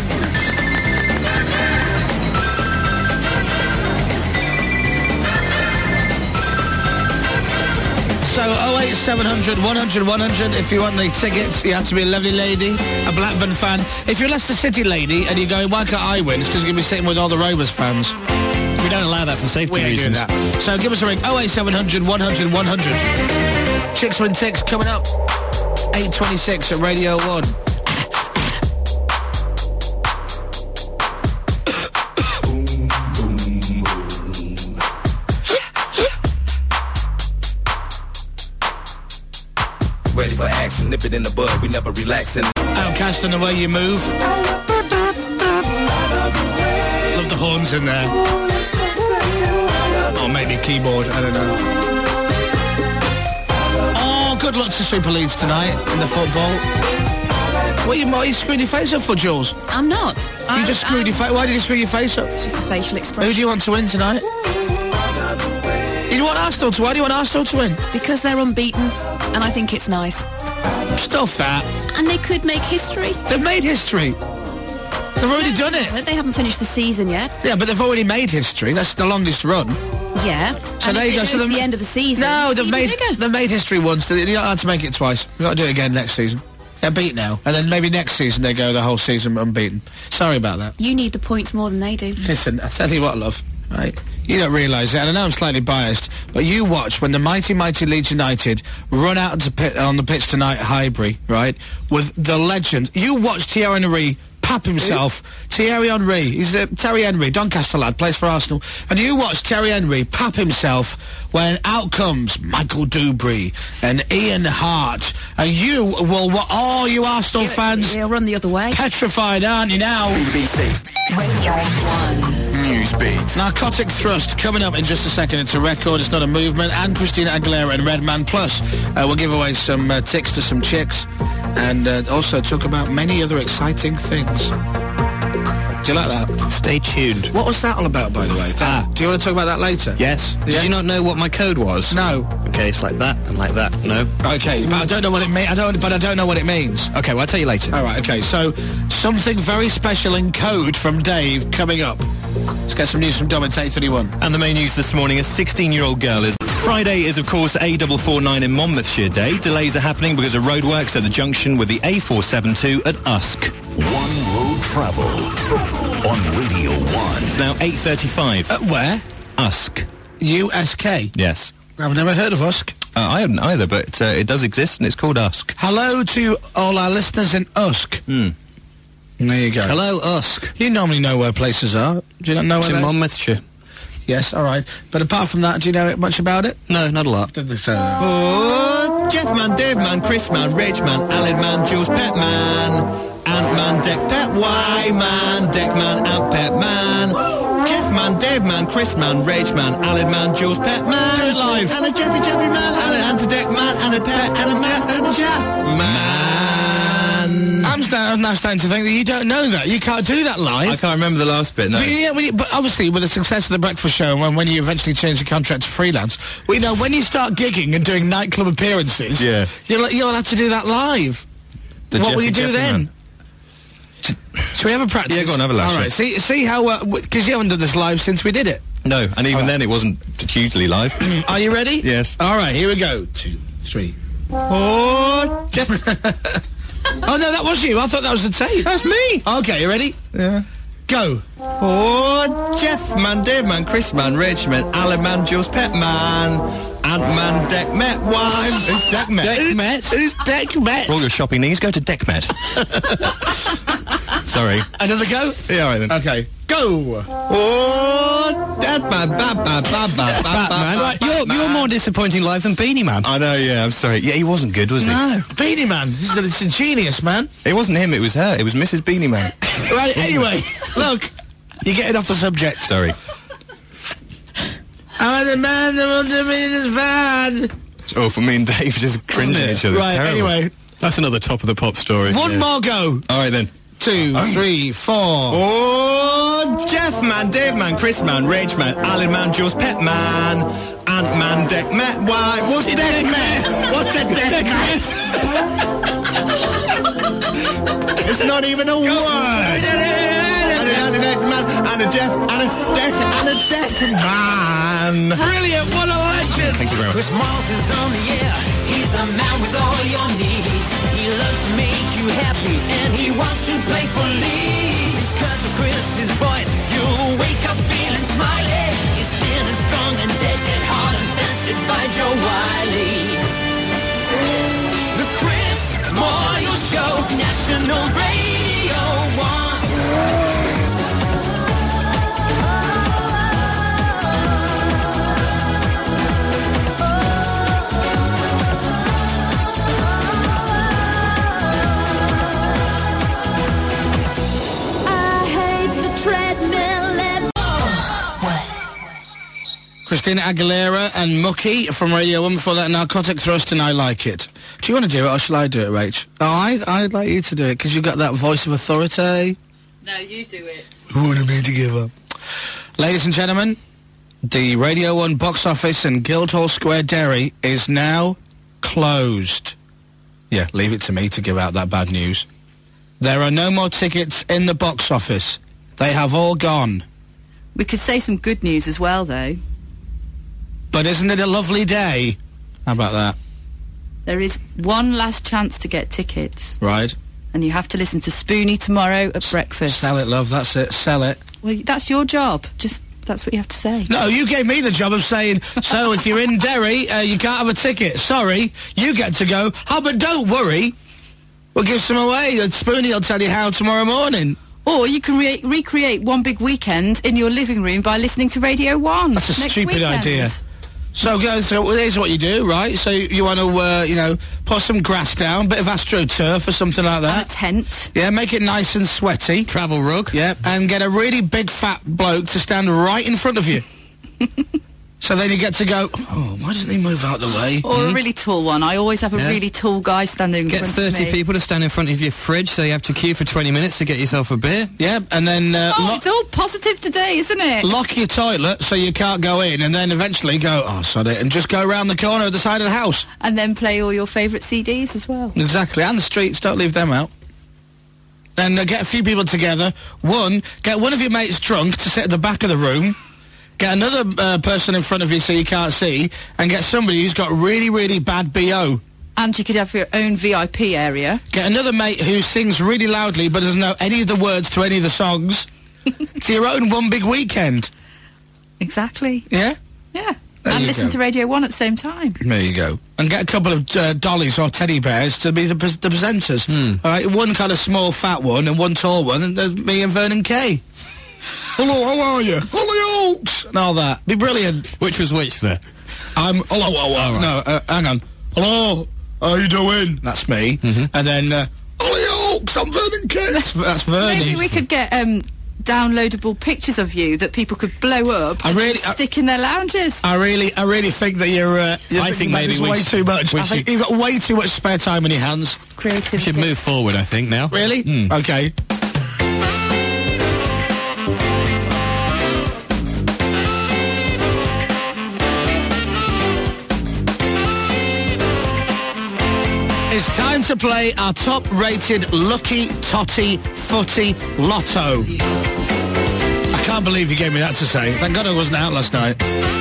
So 08700 100 100 if you want the tickets. You have to be a lovely lady, a Blackburn fan. If you're a Leicester City lady and you're going, why can't I win? It's because you're going to be sitting with all the Rovers fans. We don't allow that for safety reasons. That. So give us a ring, 08700 100 100. Chicks win ticks coming up, 8:26 at Radio 1. Ready for action, nip it in the bud, we never relaxing. Outcast and the way you move. Love the horns in there. Or maybe keyboard, I don't know. Oh, good luck to Super Leeds tonight in the football. What are you screwing your face up for, Jules? I'm not. You just screwed your face. Why did you screw your face up? It's just a facial expression. Who do you want to win tonight? You want Arsenal to win? Why do you want Arsenal to win? Because they're unbeaten, and I think it's nice. Stuff that. And they could make history. They've made history. They've already done it. They haven't finished the season yet. Yeah, but they've already made history. That's the longest run. Yeah. So there you go. So the end of the season. No, they've made history once. You don't have to make it twice. You've got to do it again next season. They're beat now. And then maybe next season they go the whole season unbeaten. Sorry about that. You need the points more than they do. Listen, I tell you what, love. Right? You don't realise it, and I know I'm slightly biased, but you watch when the mighty Leeds United run out on the pitch tonight at Highbury, right, with the legend. You watch Thierry Henry pap himself. Thierry Henry, he's Terry Henry, Doncaster lad, plays for Arsenal. And you watch Thierry Henry pap himself when out comes Michael Dubry and Ian Hart, and you will, all you Arsenal fans, he'll run the other way. Petrified, aren't you now? BBC Radio 1 Newsbeat. Narcotic Thrust coming up in just a second. It's a record, it's not a movement. And Christina Aguilera and Redman Plus. We'll give away some ticks to some chicks, and also talk about many other exciting things. Do you like that? Stay tuned. What was that all about, by the way? Do you want to talk about that later? Yes. Yeah? Did you not know what my code was? No. Okay, it's like that and like that. No. Okay, but I don't know what it means. I don't know what it means. Okay, well, I'll tell you later. All right. Okay. So something very special in code from Dave coming up. Let's get some news from Dom at 8:31. And the main news this morning: a 16-year-old girl is. Friday is, of course, A449 in Monmouthshire Day. Delays are happening because of roadworks at the junction with the A472 at Usk. One road travel on Radio 1. It's now 8:35. Where? Usk. USK? Yes. I've never heard of Usk. I haven't either, but it does exist, and it's called Usk. Hello to all our listeners in Usk. There you go. Hello, Usk. You normally know where places are. Do you not know it's where in Monmouthshire. Yes, all right. But apart from that, do you know much about it? No, not a lot. Oh, Jeff man, Dave man, Chris man, Reg man, Alan man, Jules Pet man, Ant man, Deck Pet, Y man, Deck man, Ant Pet man, Jeff man, Dave man, Chris man, Reg man, Alan man, Jules Pet man. Do it live. And a Jeffy man, and an Ant Deck man, and a Pet, and a man, and a Jeff man. I'm now starting to think that you don't know that. You can't do that live. I can't remember the last bit, no. But obviously, with the success of the Breakfast Show, and when you eventually change your contract to freelance, when you start gigging and doing nightclub appearances, yeah, you'll have to do that live. What will you do then? Shall we have a practice? Yeah, go on, have a lash. All right, see how, because you haven't done this live since we did it. No, and even then it wasn't hugely live. Are you ready? Yes. All right, here we go. 2, 3. Oh, Jeff. Oh, no, that was you. I thought that was the tape. That's me. Okay, you ready? Yeah. Go. Oh, Jeff man, Dave man, Chris man, Reg man, Alan man, Jules Pet man, Ant man, Deck Met. Why? Who's Deck Met? Deck Met? Who's Deck Met? For all your shopping needs, go to Deck Met. Sorry. Another go? Yeah, all right then. Okay. Go. Oh, Oh, Batman. Right, you're more disappointing live than Beanie Man. I know, yeah, I'm sorry. Yeah, he wasn't good, was he? No, Beanie Man. It's a genius, man. It wasn't him, it was her. It was Mrs. Beanie Man. Right, anyway, look, you're getting off the subject. Sorry. I'm the man that wants to be in his van. It's awful. Me and Dave just cringing at each other. It's Right, terrible. anyway. That's another top of the pop story. One more go. All right, then. 2, 3, 4. Oh, Jeff Man, Dave Man, Chris Man, Rage Man, Alan Man, Jules, Pet Man, Ant Man, Deck Met. Why? What's Deck Met? What's a Deck Met? It's not even a word. And a Deck Man, and a Jeff, and a Deck, and a Deck Man. Brilliant, what a legend. Thank you very much. Chris Miles is on the air. He's the man with all your needs. He loves to make you happy and he wants to play for leads. Cause of Chris's voice, you'll wake up feeling smiley. He's thin and strong and dead at heart and fancied by Joe Wiley. The Chris Moyle Show, National Radio 1. Christina Aguilera and Mucky from Radio 1 before that, Narcotic Thrust and I Like It. Do you want to do it or shall I do it, Rach? Oh, I'd like you to do it because you've got that voice of authority. No, you do it. Who wanted me to give up? Ladies and gentlemen, the Radio 1 box office in Guildhall Square, Derry is now closed. Yeah, leave it to me to give out that bad news. There are no more tickets in the box office. They have all gone. We could say some good news as well, though. But isn't it a lovely day? How about that? There is one last chance to get tickets. Right. And you have to listen to Spoonie tomorrow at breakfast. Sell it, love, that's it. Sell it. Well, that's your job. Just, that's what you have to say. No, you gave me the job of saying, so if you're in Derry, you can't have a ticket. Sorry, you get to go. Oh, but don't worry. We'll give some away. Spoonie will tell you how tomorrow morning. Or you can recreate one big weekend in your living room by listening to Radio 1. That's a next stupid weekend. idea. So, guys, here's what you do, right? So you want to, put some grass down, bit of AstroTurf or something like that. And a tent. Yeah, make it nice and sweaty. Travel rug. Yeah, and get a really big fat bloke to stand right in front of you. So then you get to go, oh, why doesn't he move out the way? Or a really tall one. I always have a really tall guy standing in Get front 30 of me. people to stand in front of your fridge so you have to queue for 20 minutes to get yourself a beer. Yeah, and then... it's all positive today, isn't it? Lock your toilet so you can't go in, and then eventually go, oh, sod it, and just go around the corner at the side of the house. And then play all your favourite CDs as well. Exactly, and the streets, don't leave them out. And get a few people together. Get one of your mates drunk to sit at the back of the room. Get another person in front of you so you can't see, and get somebody who's got really, really bad BO. And you could have your own VIP area. Get another mate who sings really loudly but doesn't know any of the words to any of the songs. It's your own one big weekend. Exactly. Yeah? Yeah. There And you listen go. to Radio 1 at the same time. There you go. And get a couple of dollies or teddy bears to be the presenters. All right, one kind of small fat one and one tall one, and there's me and Vernon Kay. Hello, how are you? Holly Oaks! And all that. Be brilliant. Which was which there? Hello, right. no, hang on. Hello, how you doing? That's me. And then, Holly Oaks, I'm Vernon Kay. That's Vernon. Maybe we could get downloadable pictures of you that people could blow up and then stick in their lounges. I really think that you're I think maybe way too much. I think you've got way too much spare time on your hands. Creativity. We should move forward, I think, now. Really? Okay. It's time to play our top-rated Lucky Totty Footy Lotto. I can't believe you gave me that to say. Thank God I wasn't out last night.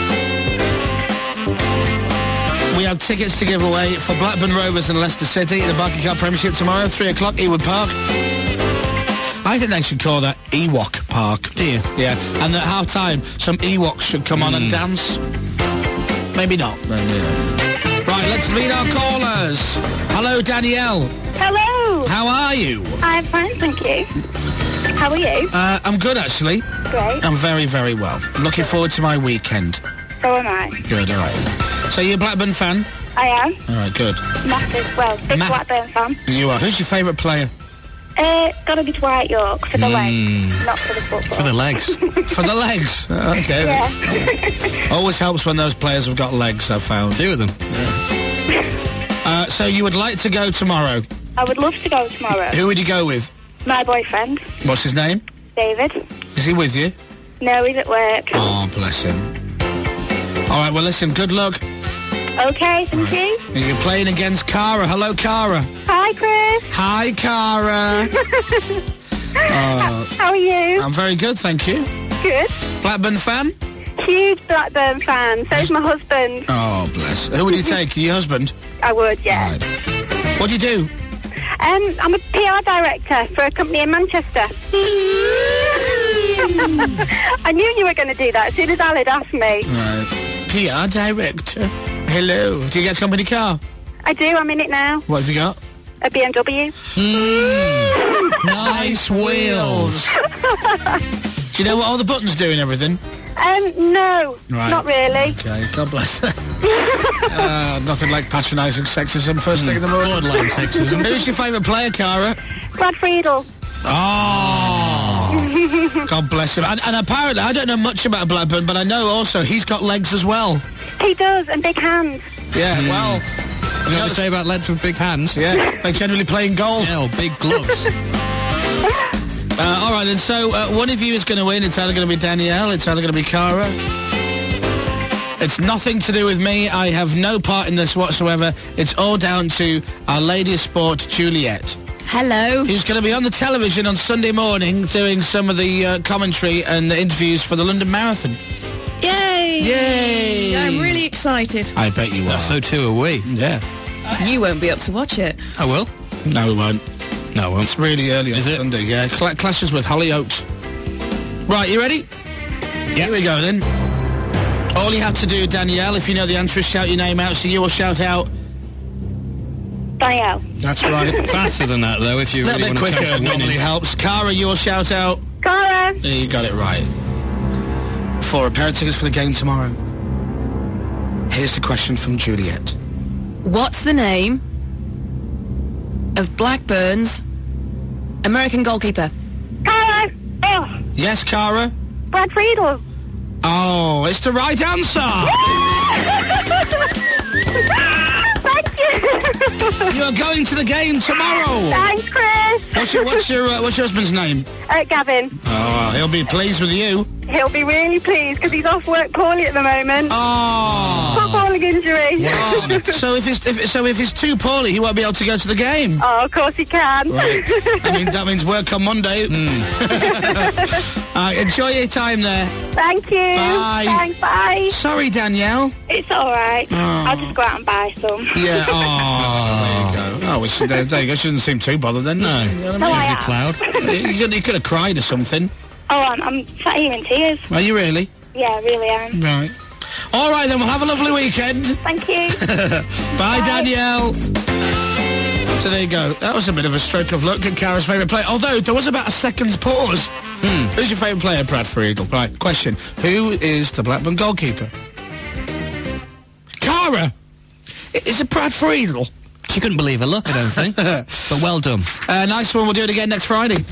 We have tickets to give away for Blackburn Rovers and Leicester City in the Barclaycard Premiership tomorrow, 3 o'clock, Ewood Park. I think they should call that Ewok Park. Do you? Yeah, and at half-time, some Ewoks should come on and dance. Maybe not. Right, let's meet our callers. Hello, Danielle. Hello. How are you? I'm fine, thank you. How are you? I'm good, actually. Great. I'm very, very well. I'm looking forward to my weekend. So am I. Good, all right. So you're a Blackburn fan? I am. All right, good. Massive, well, big Blackburn fan. You are. Who's your favourite player? Gotta be Dwight York for the legs, not for the football. For the legs. For the legs? Okay. Yeah. Always helps when those players have got legs, I've found. 2 of them. Yeah. So you would like to go tomorrow? I would love to go tomorrow. Who would you go with? My boyfriend. What's his name? David. Is he with you? No, he's at work. Oh, bless him. All right, well, listen, good luck. Okay, thank you. You're playing against Cara. Hello, Cara. Hi, Chris. Hi, Cara. How are you? I'm very good, thank you. Good. Blackburn fan? Huge Blackburn fan. So's my husband. Oh, bless. Who would you take? Your husband? I would, yeah. Right. What do you do? I'm a PR director for a company in Manchester. I knew you were going to do that as soon as Al had asked me. Right. PR director. Hello. Do you get a company car? I do, I'm in it now. What have you got? A BMW. Nice wheels. Do you know what all the buttons do and everything? No, Right. not really. Okay, God bless her. Nothing like patronising sexism first thing in the morning. Borderline sexism. Who's your favourite player, Cara? Brad Friedel. Oh, God bless him. And apparently, I don't know much about Blackburn, but I know also he's got legs as well. He does, and big hands. Yeah, well... You know what they say about legs with big hands? Yeah, they generally play in goal. Yeah, or big gloves. All right, then, so one of you is going to win. It's either going to be Danielle, it's either going to be Cara. It's nothing to do with me. I have no part in this whatsoever. It's all down to our Lady of Sport, Juliet. Hello. Who's going to be on the television on Sunday morning doing some of the commentary and the interviews for the London Marathon. Yay! Yay! I'm really excited. I bet you are. So too are we. Yeah. You won't be up to watch it. I will. No, we won't. No, I won't. It's really early on Is it? Sunday, yeah. Clashes with Hollyoaks. Right, you ready? Yeah. Here we go, then. All you have to do, Danielle, if you know the answer, is shout your name out, so you will shout out... Danielle. That's right. Faster than that, though, if you A little really bit want to quicker normally helps. Cara, you will shout out... Cara. There, you got it right. For a pair of tickets for the game tomorrow. Here's the question from Juliet. What's the name of Blackburn's American goalkeeper? Cara. Oh, Yes, Cara? Brad Friedel. Oh, it's the right answer! Thank you. You are going to the game tomorrow! Thanks, Chris. What's your husband's name? Gavin. Oh, he'll be pleased with you. He'll be really pleased because he's off work poorly at the moment. Oh. Footballing injury. Oh. So if he's too poorly, he won't be able to go to the game. Oh, of course he can. Right. That means work on Monday. Enjoy your time there. Thank you. Bye. Thanks, bye. Sorry, Danielle. It's all right. Oh. I'll just go out and buy some. Yeah. Oh, there you go. Oh, well, there you go. She doesn't seem too bothered then. No. You know what No, I I mean? am. Cloud. You could have cried or something. Oh, I'm sat here in tears. Are you really? Yeah, I really am. Right. All right, then. We'll have a lovely weekend. Thank you. Bye, Danielle. So there you go. That was a bit of a stroke of luck at Cara's favourite player. Although, there was about a second's pause. Who's your favourite player, Brad Friedel? Right, question. Who is the Blackburn goalkeeper? Cara! Is it Brad Friedel? She couldn't believe her luck, I don't think. But well done. Nice one. We'll do it again next Friday.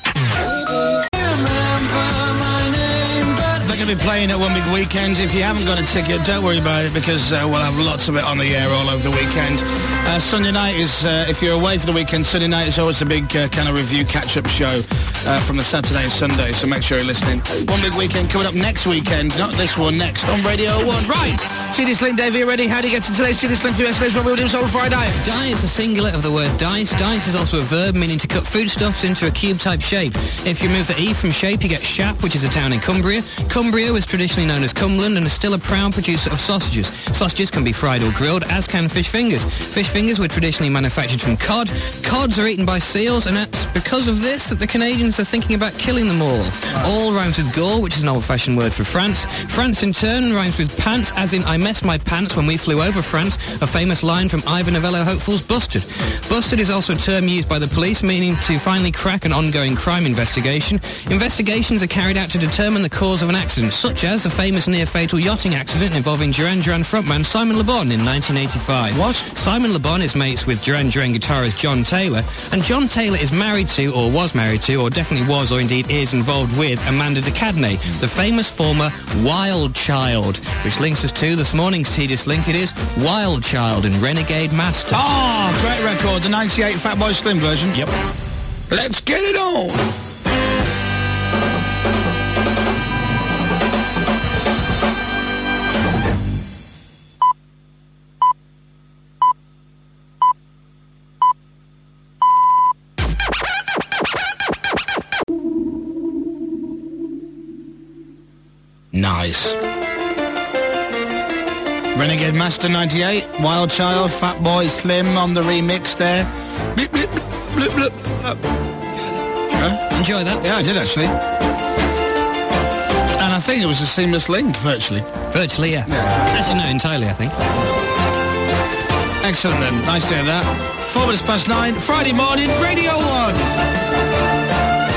They're going to be playing at One Big Weekend. If you haven't got a ticket, don't worry about it because we'll have lots of it on the air all over the weekend. Sunday night is, if you're away for the weekend, Sunday night is always a big kind of review catch-up show from the Saturday and Sunday, so make sure you're listening. One Big Weekend coming up next weekend, not this one, next, on Radio 1. Right, CD Sling, Dave, are you ready? How do you get to today's CD Sling for yesterday's what we'll do on Friday? Die is a singular of the word dice. Dice is also a verb meaning to cut foodstuffs into a cube-type shape. If you remove the E from shape, you get Shap, which is a town in Cumbria. Cumbria was traditionally known as Cumberland and is still a proud producer of sausages. Sausages can be fried or grilled, as can fish fingers. Fish fingers were traditionally manufactured from cod. Cods are eaten by seals, and it's because of this that the Canadians are thinking about killing them all. All rhymes with gore, which is an old-fashioned word for France. France, in turn, rhymes with pants, as in I messed my pants when we flew over France, a famous line from Ivor Novello Hopeful's Busted. Busted is also a term used by the police, meaning to finally crack an ongoing crime investigation. Investigations are carried out to determine the cause of an accident, such as the famous near-fatal yachting accident involving Duran Duran frontman Simon Le Bon in 1985. What? Simon Le Bon is mates with Duran Duran guitarist John Taylor, and John Taylor is married to, or was married to, or definitely was, or indeed is involved with Amanda de Cadenet, the famous former Wild Child, which links us to this morning's tedious link. It is Wild Child and Renegade Master. Oh, great record, the 98 Fatboy Slim version. Yep. Let's get it on! Nice. Renegade Master 98, Wild Child, Fatboy Slim on the remix there. Blip, blip, blip, blip, blip. Huh? Enjoy that? Yeah, I did actually. And I think it was a seamless link, virtually. Virtually, yeah. Actually, no, entirely, I think. Excellent then. Nice to hear that. 4 minutes past 9, Friday morning, Radio 1.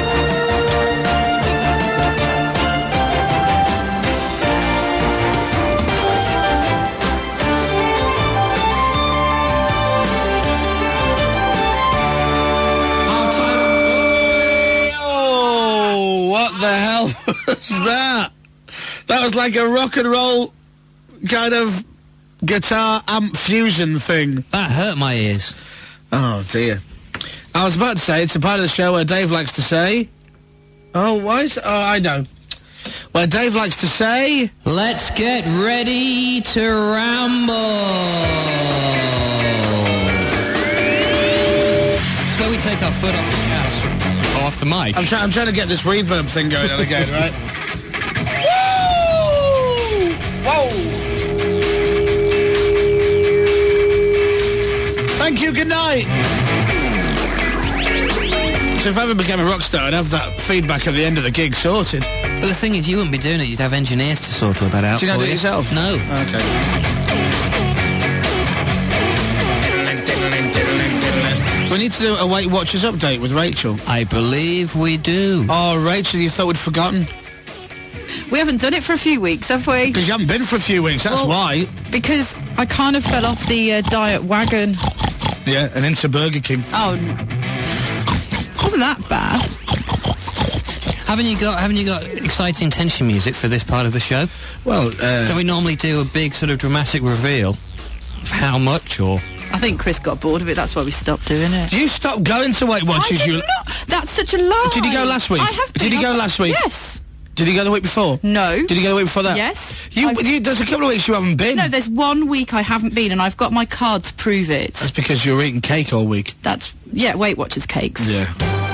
What the hell was that? That was like a rock and roll kind of guitar amp fusion thing. That hurt my ears. Oh, dear. I was about to say, it's a part of the show where Dave likes to say... Oh, why is... Oh, I know. Where Dave likes to say... Let's get ready to ramble. It's where we take our foot off the gas. Or off the mic. I'm trying to get this reverb thing going on again, right? Woo! Whoa! Thank you, good night! So if I ever became a rock star, I'd have that feedback at the end of the gig sorted. But the thing is, you wouldn't be doing it. You'd have engineers to sort all that out. Do you not for do it yourself? No. Okay. Do we need to do a Weight Watchers update with Rachel? I believe we do. Oh, Rachel, you thought we'd forgotten? We haven't done it for a few weeks, have we? Because you haven't been for a few weeks, that's why. Because I kind of fell off the diet wagon. Yeah, and into Burger King. Oh, wasn't that bad. Haven't you got exciting tension music for this part of the show? Well, don't we normally do a big sort of dramatic reveal of how much, or... I think Chris got bored of it, that's why we stopped doing it. You stopped going to Weight Watchers. I did not. That's such a lie. Did he go last week? I have been. Did he go last week? Yes. Did he go the week before? No. Did he go the week before that? Yes. There's a couple of weeks you haven't been. No, there's 1 week I haven't been, and I've got my card to prove it. That's because you were eating cake all week. That's, yeah, Weight Watchers cakes. Yeah.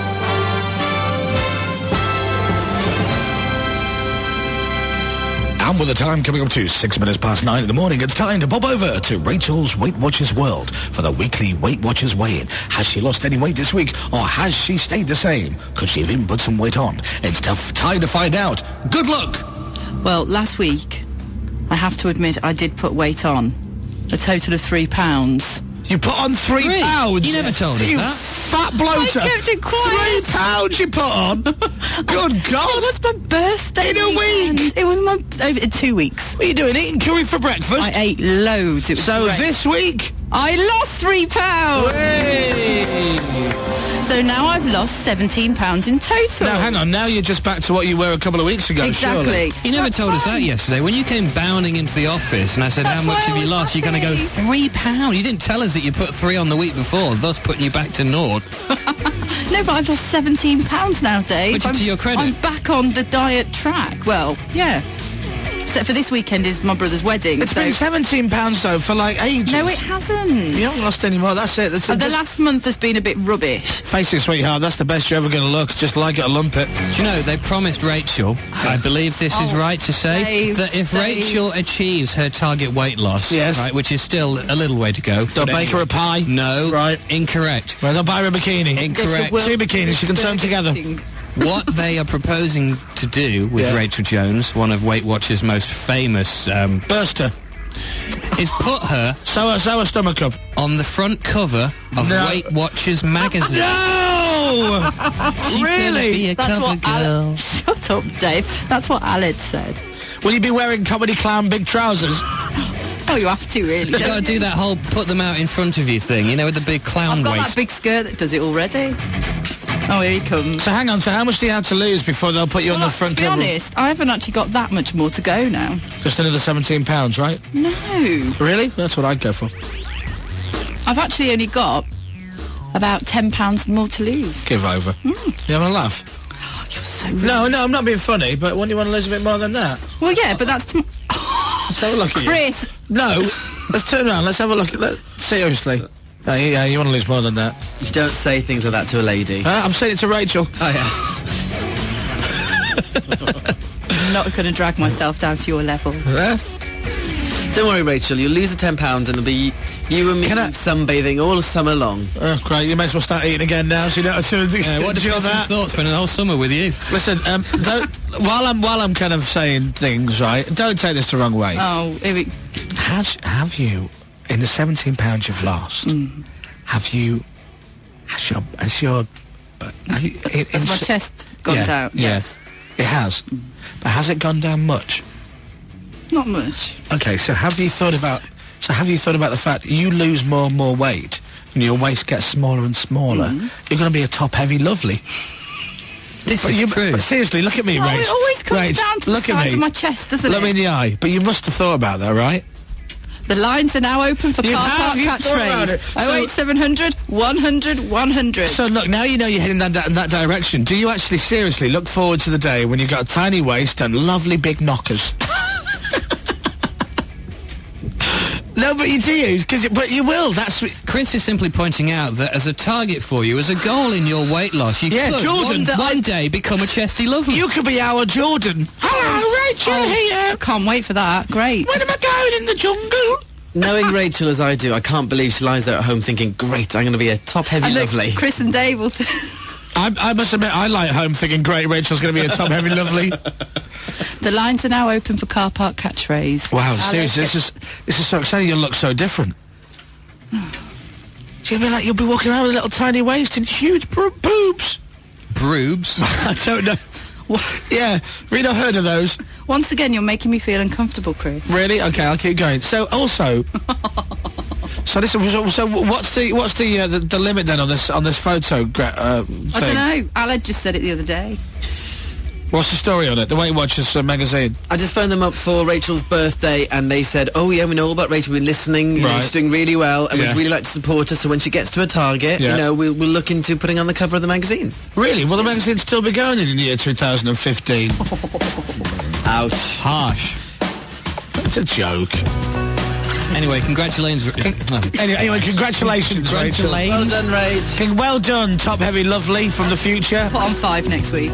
And with the time coming up to 6 minutes past 9 in the morning, it's time to pop over to Rachel's Weight Watchers World for the weekly Weight Watchers weigh-in. Has she lost any weight this week, or has she stayed the same? Could she even put some weight on? It's time to find out. Good luck! Well, last week, I have to admit, I did put weight on. A total of £3. You put on £3? You never told us that. Fat bloater. I kept it quiet. £3 you put on? Good God. It was my birthday. In a week? It was over 2 weeks. What are you doing, eating curry for breakfast? I ate loads. It was so great. This week? I lost £3. Hey. So now I've lost £17 in total. Now, hang on. Now you're just back to what you were a couple of weeks ago, Exactly. surely. You never told us that yesterday. When you came bounding into the office and I said, how much have you lost? You're going to go, £3. You didn't tell us that you put 3 on the week before, thus putting you back to naught. No, but I've lost £17 now, Dave. Which is to your credit. I'm back on the diet track. Well, yeah. Except for this weekend is my brother's wedding. It's been £17 though for like ages. No, it hasn't. You haven't lost any more. That's it. That's The last month has been a bit rubbish. Face it, sweetheart. That's the best you're ever going to look. Just like it or lump it. Do you know, they promised Rachel, I believe this is right to say, Dave, that if Dave. Rachel achieves her target weight loss, Yes. right, which is still a little way to go. They'll but bake her a pie. No. Right. Incorrect. Well, they'll buy her a bikini. Incorrect. Two bikinis. You can sew them together. What they are proposing to do with Yeah. Rachel Jones, one of Weight Watchers' most famous, Burster. is put her Sew her stomach up. on the front cover of No. Weight Watchers magazine. No! She's gonna Really? be a cover girl. Shut up, Dave. That's what Aled said. Will you be wearing comedy clown big trousers? Oh, you have to, really. You've got to don't do you? that whole put them out in front of you thing, you know, with the big clown I've got waist. that big skirt that does it already. Oh, here he comes. So hang on. So how much do you have to lose before they'll put you on the front to be cover? honest, I haven't actually got that much more to go now. Just another £17, right? No. Really? That's what I'd go for. I've actually only got about £10 more to lose. Give over. You having a laugh? You're so rude. No, I'm not being funny, but wouldn't you want to lose a bit more than that? Well, yeah, but that's... Let's have a look at you. Chris! No, let's turn around. Let's have a look at... Seriously. No, yeah, you want to lose more than that. You don't say things like that to a lady. I'm saying it to Rachel. Oh, yeah. I'm not going to drag myself down to your level. Don't worry, Rachel. You'll lose the £10 and it'll be you and me sunbathing all summer long. Oh, great. You may as well start eating again now, so you don't have to... What did you have thoughts spending the whole summer with you? Listen, don't, while I'm kind of saying things, right, don't take this the wrong way. Oh, here we... Have you, in the £17 you've lost, has my chest gone down? Yes. It has. But has it gone down much? Not much. Okay, so have you thought about the fact you lose more and more weight and your waist gets smaller and smaller, you're going to be a top heavy lovely. This is true. But seriously, look at me, No, Rach. it always comes Rach, down to the look at size me. of my chest, doesn't Look it? me in the eye. But you must have thought about that, right? The lines are now open for You car have, park you've thought about it. catchphrase. 08700 100 100. So look, now you know you're heading in that direction. Do you actually seriously look forward to the day when you've got a tiny waist and lovely big knockers? No, but you do, but you will. That's Chris is simply pointing out that as a target for you, as a goal in your weight loss, you could Jordan. one day become a chesty lovely. You could be our Jordan. Hello, Rachel here. Can't wait for that. Great. When am I going in the jungle? Knowing Rachel as I do, I can't believe she lies there at home thinking, great, I'm going to be a top heavy And look, lovely. Chris and Dave will... I must admit, I lie at home thinking, great, Rachel's going to be a top heavy lovely. The lines are now open for car park catchphrase. Wow, seriously, this is so exciting. You'll look so different. You'll be walking around with a little tiny waist and huge boobs. Boobs? I don't know. Yeah, really not heard of those. Once again, you're making me feel uncomfortable, Chris. Really? Okay, I'll keep going. So also, so what's the limit then on this photo? I don't know. Aled just said it the other day. What's the story on it? The Weight Watchers magazine. I just phoned them up for Rachel's birthday and they said, oh yeah, we know all about Rachel, we've been listening, Right. she's doing really well and Yeah. we'd really like to support her, so when she gets to a target, Yeah. you know, we'll look into putting on the cover of the magazine. Really? Will the magazine still be going in the year 2015? Ouch. Harsh. It's a joke. Anyway, congratulations. Anyway, congratulations, Rachel. Well done, Rach. Well done, top heavy lovely from the future. Put on 5 next week.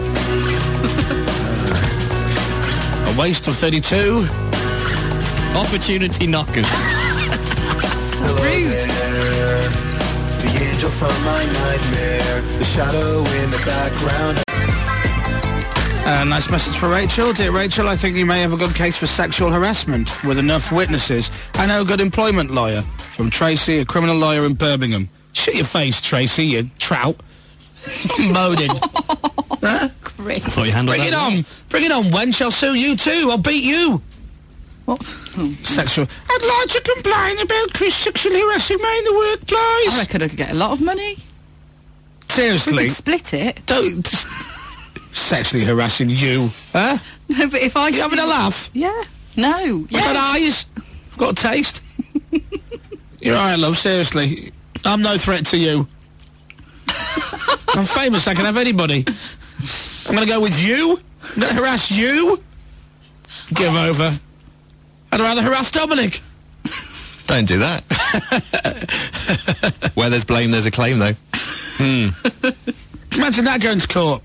A waist of 32. Opportunity knockers. Rude. The angel from my nightmare, the shadow in the background. Nice message for Rachel. Dear Rachel, I think you may have a good case for sexual harassment with enough witnesses. I know a good employment lawyer. From Tracy, a criminal lawyer in Birmingham. Shut your face, Tracy, you trout. Moaning. Huh? Great. I thought you handled Bring it that on. well. Bring it on, wench. I'll sue you too. I'll beat you. What? Sexual. I'd like to complain about Chris sexually harassing me in the workplace. I reckon I could get a lot of money. We Seriously. could split it. Don't... Sexually harassing you. Huh? No, but if I... You having a laugh? Yeah. No. I've got eyes. I've got a taste. You're all right, love, seriously. I'm no threat to you. I'm famous, I can have anybody. I'm going to go with you. I'm going to harass you. Give over. I'd rather harass Dominic. Don't do that. Where there's blame, there's a claim, though. Imagine that going to court.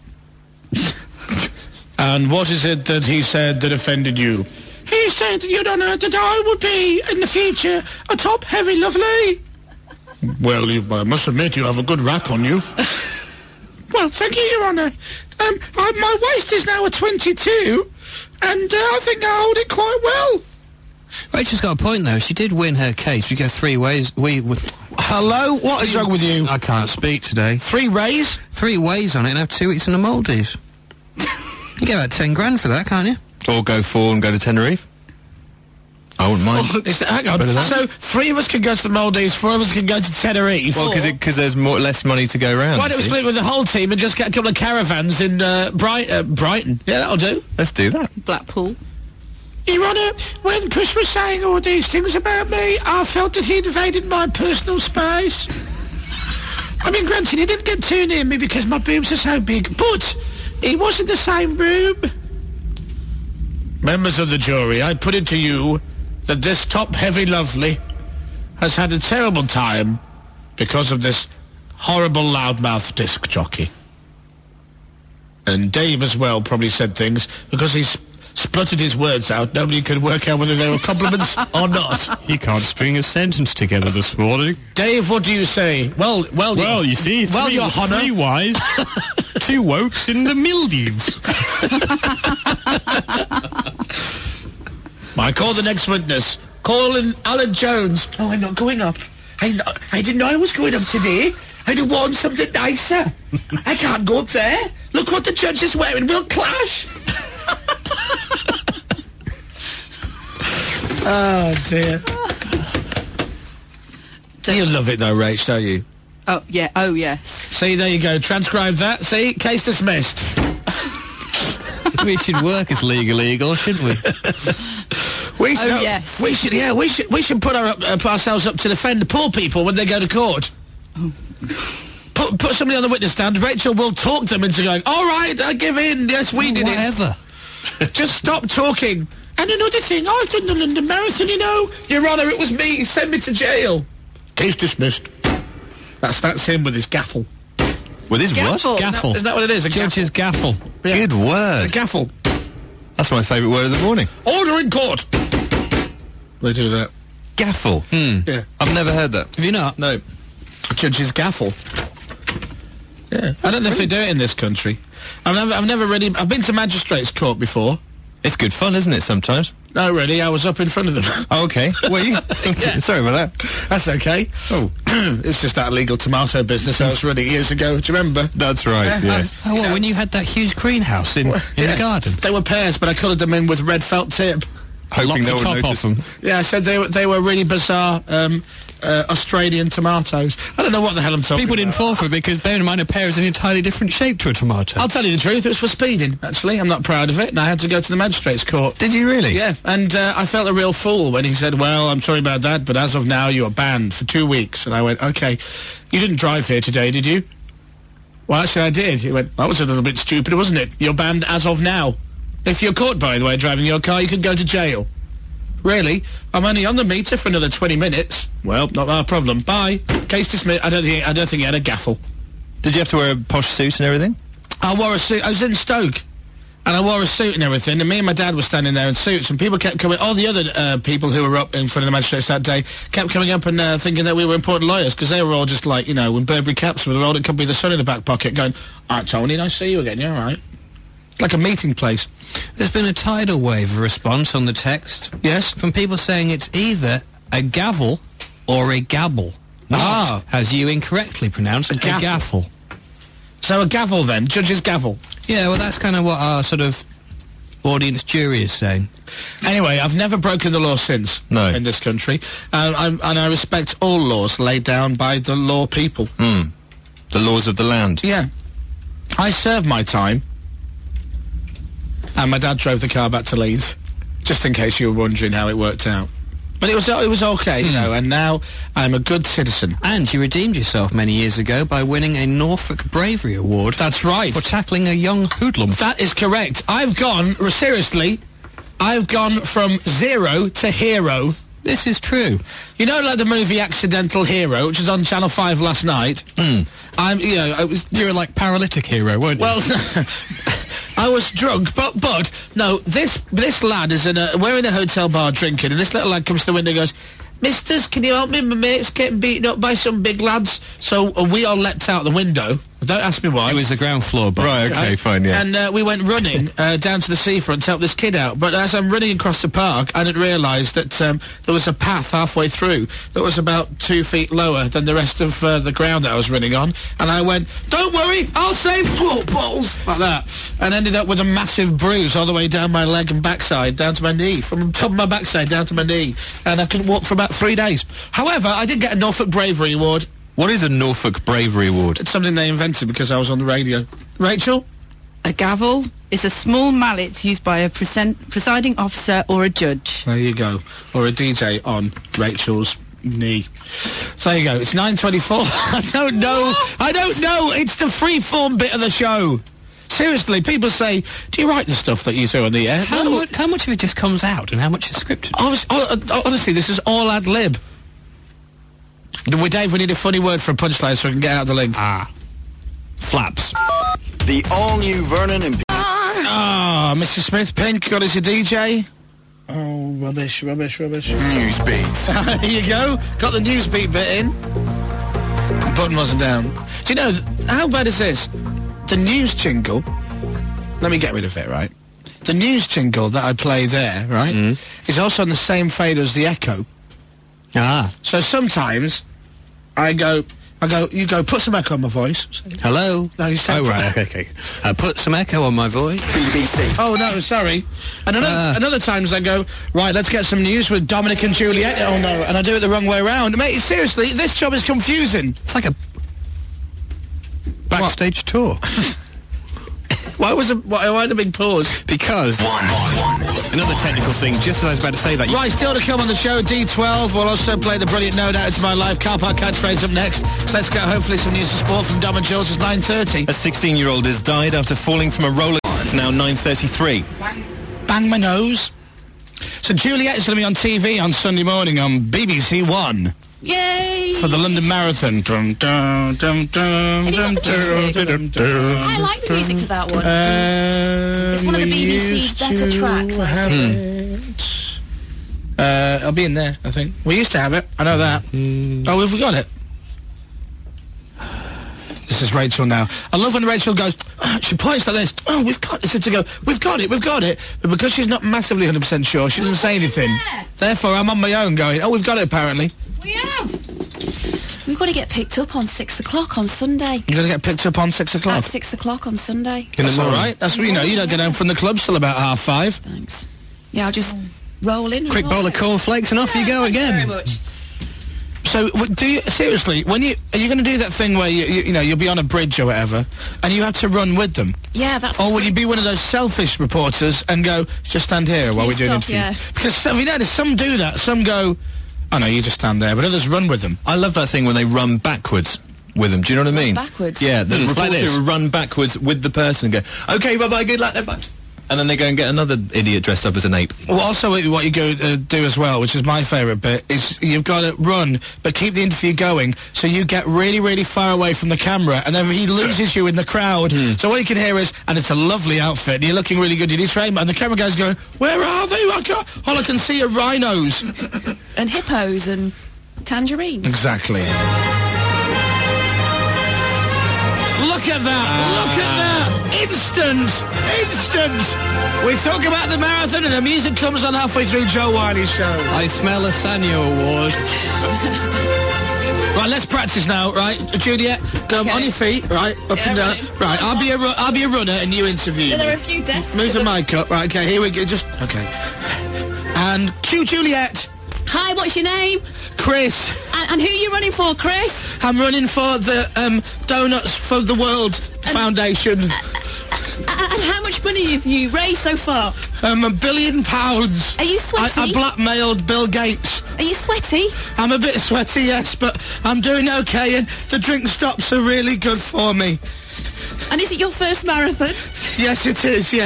And what is it that he said that offended you? He said, Your Honour, that I would be, in the future, a top heavy lovely. Well, I must admit you have a good rack on you. Well, thank you, Your Honour. My waist is now a 22, and I think I hold it quite well. Rachel's got a point, though. She did win her case. We go 3 ways. Hello? What is wrong with you? I can't speak today. 3 ways? 3 ways on it and have 2 weeks in the Maldives. You get about 10 grand for that, can't you? Or go 4 and go to Tenerife. I wouldn't mind. Hang on. So 3 of us can go to the Maldives, 4 of us can go to Tenerife. Well, because there's less money to go around. Why don't we split with the whole team and just get a couple of caravans in Brighton? Yeah, that'll do. Let's do that. Blackpool. Your Honour, when Chris was saying all these things about me, I felt that he invaded my personal space. I mean, granted, he didn't get too near me because my boobs are so big, but he was in the same room. Members of the jury, I put it to you that this top-heavy lovely has had a terrible time because of this horrible loudmouth disc jockey. And Dave as well probably said things because he's spluttered his words out. Nobody could work out whether they were compliments or not. He can't string a sentence together this morning. Dave, what do you say? Well, you see, Your Honour. 3 wise, 2 wokes in the Maldives. I call the next witness. Call in Alan Jones. Oh, I'm not going up. I didn't know I was going up today. I'd have worn something nicer. I can't go up there. Look what the judge is wearing. We'll clash. Oh, dear. You love it, though, Rach, don't you? Oh, yeah. Oh, yes. See, there you go. Transcribe that. See? Case dismissed. We should work as legal, shouldn't we? Yes. We should put ourselves up to defend the poor people when they go to court. Oh. Put somebody on the witness stand. Rachel will talk them into going, all right, I give in. Yes, we did whatever. it. Just stop talking. And another thing, I've done the London Marathon, you know. Your Honour, it was me. Send me to jail. Case dismissed. That's him with his gaffle. With his Gaffle. what? Gaffle. Isn't that what it is? A Judge's gaffle. Yeah. Good word. A gaffle. That's my favourite word of the morning. Order in court. They do that. Gaffle. Yeah. I've never heard that. Have you not? No. Judge's gaffle. Yeah. I don't know if they do it in this country. I've never really... I've been to magistrates' court before. It's good fun, isn't it, sometimes? No, really, I was up in front of them. Oh, okay. Were you? Yeah. Sorry about that. That's okay. Oh. It was just that illegal tomato business I was running years ago. Do you remember? That's right, yes. Oh, what, when you had that huge greenhouse in the garden? They were pears, but I coloured them in with red felt tip. Hoping no Locked the one top noticed. off them. Yeah, I said they were really bizarre Australian tomatoes. I don't know what the hell I'm talking People about. didn't fall for it because, bear in mind, a pear is an entirely different shape to a tomato. I'll tell you the truth, it was for speeding, actually. I'm not proud of it, and I had to go to the magistrates' court. Did you really? Yeah, and I felt a real fool when he said, well, I'm sorry about that, but as of now, you are banned for 2 weeks. And I went, okay, you didn't drive here today, did you? Well, actually, I did. He went, that was a little bit stupid, wasn't it? You're banned as of now. If you're caught, by the way, driving your car, you could go to jail. Really? I'm only on the meter for another 20 minutes. Well, not our problem. Bye. Case dismissed. I don't think he had a gaffle. Did you have to wear a posh suit and everything? I wore a suit. I was in Stoke, and I wore a suit and everything. And me and my dad were standing there in suits, and people kept coming. All the other people who were up in front of the magistrates that day kept coming up and thinking that we were important lawyers because they were all just like, you know, in Burberry caps with a rolled company the sun in the back pocket, going, "All right, Tony, nice to see you again. You all right?" It's like a meeting place. There's been a tidal wave of response on the text. Yes? From people saying it's either a gavel or a gabble. Ah. As you incorrectly pronounced, a gaffle. gaffle. So a gavel then, judge's gavel. Yeah, well, that's kind of what our sort of audience jury is saying. Anyway, I've never broken the law since in this country, and I respect all laws laid down by the law people. The laws of the land. Yeah. I served my time, and my dad drove the car back to Leeds, just in case you were wondering how it worked out. But it was okay, you know, and now I'm a good citizen. And you redeemed yourself many years ago by winning a Norfolk Bravery Award. That's right. For tackling a young hoodlum. That is correct. I've gone, seriously, I've gone from 0 to hero. This is true. You know, like the movie Accidental Hero, which was on Channel 5 last night? I'm, you know, you were like paralytic hero, weren't you? Well, I was drunk, but, no, this lad is we're in a hotel bar drinking, and this little lad comes to the window and goes, "Misters, can you help me? My mate's getting beaten up by some big lads." So we all leapt out the window. Don't ask me why. It was the ground floor, but right, okay, fine, yeah. And we went running down to the seafront to help this kid out. But as I'm running across the park, I didn't realise that there was a path halfway through that was about 2 feet lower than the rest of the ground that I was running on. And I went, "Don't worry, I'll save balls," like that. And ended up with a massive bruise all the way down my leg and backside, down to my knee, from the top of my backside down to my knee. And I couldn't walk for about 3 days. However, I did get a Norfolk Bravery Award. What is a Norfolk Bravery Award? It's something they invented because I was on the radio. Rachel? A gavel is a small mallet used by a presiding officer or a judge. There you go. Or a DJ on Rachel's knee. So there you go. It's 9:24. I don't know. It's the free-form bit of the show. Seriously, people say, "Do you write the stuff that you throw on the air?" How much of it just comes out and how much is scripted? Honestly, this is all ad-lib. Dave, we need a funny word for a punchline so we can get out the link. Flaps. The all-new Vernon and... Mr. Smith, Pink, got us a DJ. Oh, rubbish. Newsbeat. There you go. Got the newsbeat bit in. The button wasn't down. Do you know, how bad is this? The news jingle... Let me get rid of it, right? The news jingle that I play there, right, is also on the same fade as the echo. So sometimes you go, put some echo on my voice. Hello? No, you said... Oh, right, okay. Put some echo on my voice. BBC. Oh, no, sorry. And another times I go, right, let's get some news with Dominic and Juliet. Oh, no, and I do it the wrong way around. Mate, seriously, this job is confusing. It's like a backstage tour. Why the big pause? Because another technical thing, just as I was about to say that. Right, still to come on the show, D12. We'll also play the brilliant No Doubt It's My Life car park catchphrase up next. Let's get hopefully some news and sport from Dom and Jules. It's 9:30. A 16-year-old has died after falling from a roller. It's now 9:33. Bang my nose. So Juliet is going to be on TV on Sunday morning on BBC One. Yay! For the London Marathon. Dum, dum, dum, dum, Have you got the music? I like the music to that one. It's one of the BBC's better tracks, I think. I'll be in there, I think. We used to have it. I know that. Oh, have we got it? This is Rachel now. I love when Rachel goes, she points like this, "Oh, we've got it." To go, we've got it. But because she's not massively 100% sure, she doesn't say anything. Therefore, I'm on my own going, "Oh, we've got it, apparently." We have. We've got to get picked up on 6 o'clock on Sunday. You're going to get picked up on 6 o'clock? At 6 o'clock on Sunday. That's all right. That's what you know. You don't get home from the clubs till about 5:30. Thanks. Yeah, I'll just roll in. Quick bowl of cornflakes and off you go again. Thank you very much. So, do you, seriously, are you going to do that thing where you'll be on a bridge or whatever, and you have to run with them? Yeah, that's. Or will you be one of those selfish reporters and go, "Just stand here while we do an interview"? Yeah. Because some do that. Some go, "Oh no, you just stand there," but others run with them. I love that thing when they run backwards with them. Do you know what I mean? Backwards. Yeah, the like reporter this. will run backwards with the person and go, "Okay, bye-bye, good luck, then, bye." And then they go and get another idiot dressed up as an ape. Well, also what you go do as well, which is my favourite bit, is you've got to run, but keep the interview going, so you get really, really far away from the camera, and then he loses you in the crowd. So what you can hear is, and it's a lovely outfit, and you're looking really good, you need trainment, and the camera guy's going, "Where are they? All I can see are rhinos." And hippos and tangerines. Exactly. Look at that! Look at that! Instant! We talk about the marathon and the music comes on halfway through Joe Wiley's show. I smell a Sanyo award. Right, let's practice now, right? Juliet, go on your feet, right? Up and down. Right, I'll be a runner and you interview me. There are a few desks. Move the mic up. Right, okay, here we go. Okay. And cue Juliet. Hi, what's your name? Chris. And who are you running for, Chris? I'm running for the Donuts for the World Foundation. And how much money have you raised so far? £1 billion. Are you sweaty? I blackmailed Bill Gates. Are you sweaty? I'm a bit sweaty, yes, but I'm doing okay, and the drink stops are really good for me. And is it your first marathon? Yes, it is, yes.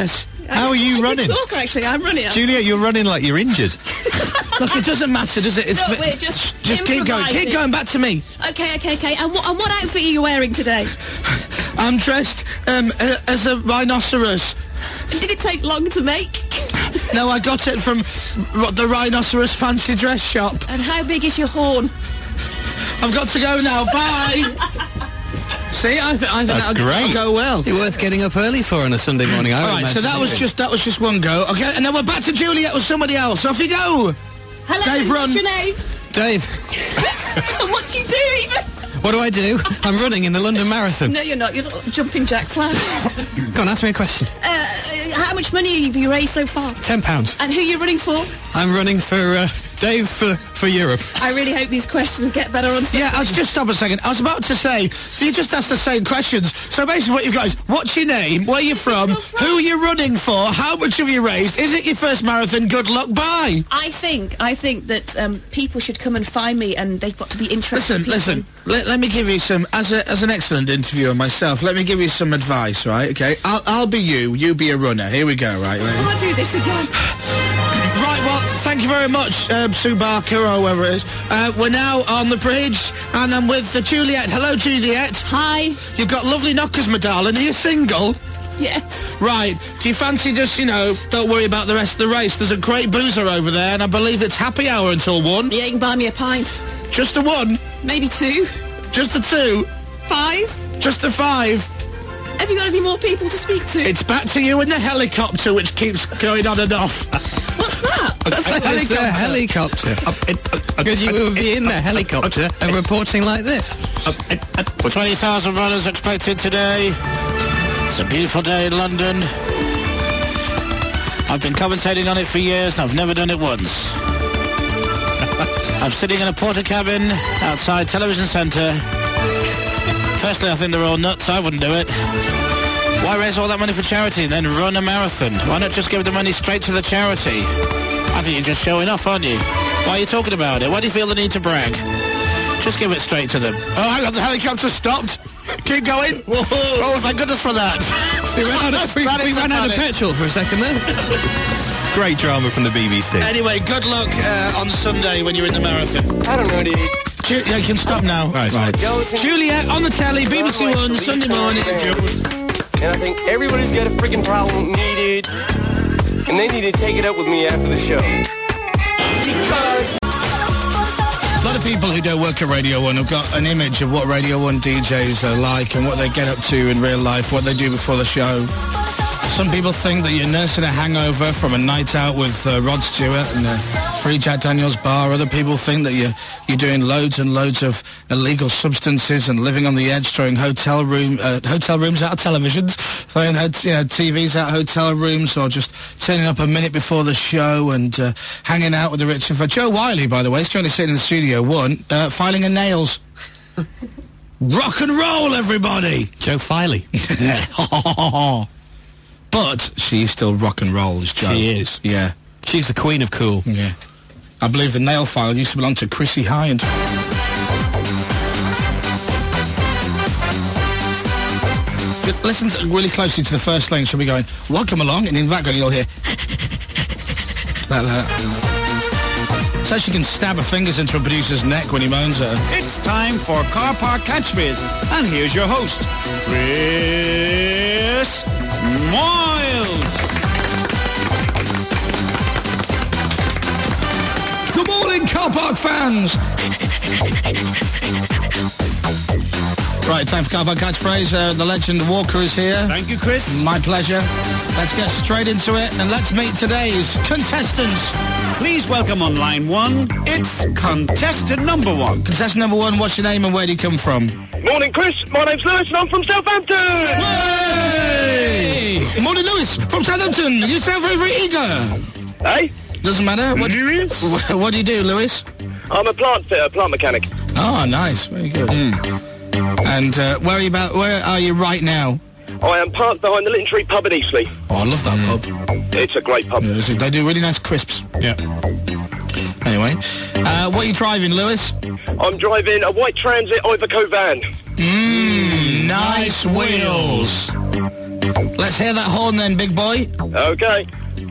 How are you running? Good talker, actually. I'm running. Juliet, you're running like you're injured. Look, it doesn't matter, does it? No, we're just keep going. Keep going. Back to me. Okay. And what outfit are you wearing today? I'm dressed as a rhinoceros. Did it take long to make? No, I got it from the Rhinoceros fancy dress shop. And how big is your horn? I've got to go now. Bye. See, I think that'll go well. You're worth getting up early for on a Sunday morning. All right, so that was just one go. Okay, and then we're back to Juliet with somebody else. Off you go. Hello, Dave, run. What's your name? Dave. What do you do even? What do I do? I'm running in the London Marathon. No, you're not. You're jumping jack flash. Go on, ask me a question. How much money have you raised so far? £10. And who are you running for? I'm running for Dave for Europe. I really hope these questions get better on Sunday. Yeah, I'll just stop a second. I was about to say, you just asked the same questions. So basically what you've got is, what's your name, where you're from, who are you running for, how much have you raised, is it your first marathon, good luck, bye. I think that people should come and find me, and they've got to be interested. Listen, let me give you some, as an excellent interviewer myself, let me give you some advice, right, okay? I'll be you be a runner. Here we go, right? Oh, I do this again. Right, well, thank you very much, Sue Barker, or whoever it is. We're now on the bridge, and I'm with Juliet. Hello, Juliet. Hi. You've got lovely knockers, my darling. Are you single? Yes. Right. Do you fancy just, don't worry about the rest of the race. There's a great boozer over there, and I believe it's happy hour until 1. Yeah, you can buy me a pint. Just a 1? Maybe 2. Just a 2? 5? Just a 5? Have you got any more people to speak to? It's back to you in the helicopter, which keeps going on and off. What's that? That's a helicopter. Because you will be in the helicopter and reporting like this. 20,000 runners expected today. It's a beautiful day in London. I've been commentating on it for years, and I've never done it once. I'm sitting in a porter cabin outside Television Centre. Personally, I think they're all nuts. I wouldn't do it. Why raise all that money for charity and then run a marathon? Why not just give the money straight to the charity? I think you're just showing off, aren't you? Why are you talking about it? Why do you feel the need to brag? Just give it straight to them. Oh, hang on, the helicopter stopped. Keep going. Whoa. Oh, thank goodness for that. We ran out of petrol for a second there. Great drama from the BBC. Anyway, good luck on Sunday when you're in the marathon. I don't know, dude. Yeah, you can stop now. Right. Juliet on the telly, BBC One, Sunday morning. And I think everybody's got a freaking problem with me, dude. And they need to take it up with me after the show. Because a lot of people who don't work at Radio 1 have got an image of what Radio 1 DJs are like and what they get up to in real life, what they do before the show. Some people think that you're nursing a hangover from a night out with Rod Stewart and a free Jack Daniels bar. Other people think that you're doing loads and loads of illegal substances and living on the edge, throwing hotel rooms out of televisions, throwing TVs out of hotel rooms, or just turning up a minute before the show and hanging out with the rich and famous. Joe Wiley, by the way, is currently sitting in the Studio 1, filing her nails. Rock and roll, everybody! Joe Filey. But she's still rock and roll, is Joe. She is. Yeah. She's the queen of cool. Yeah. I believe the nail file used to belong to Chrissy Hynde. Listen really closely to the first lane. She'll be going, welcome along, and in the background you'll hear like that. So she can stab her fingers into a producer's neck when he moans at her. It's time for Car Park Catchphrase, and here's your host, Chris Miles. Good morning, Car Park fans. Right, time for Car Park Catchphrase. The legend Walker is here. Thank you, Chris. My pleasure. Let's get straight into it, and let's meet today's contestants. Please welcome on line 1, it's contestant number 1. Contestant number 1, what's your name and where do you come from? Morning, Chris. My name's Lewis and I'm from Southampton. Hey! Morning, Lewis, from Southampton. You sound very, very eager. Hey? Doesn't matter. What do you do, Lewis? I'm a plant fitter, plant mechanic. Oh, nice. Very good. And where are you right now? I am parked behind the Litton Tree pub in Eastleigh. Oh, I love that pub. It's a great pub. Yeah, they do really nice crisps. Yeah. Anyway, what are you driving, Lewis? I'm driving a white Transit Iveco van. Nice wheels. Let's hear that horn then, big boy. Okay.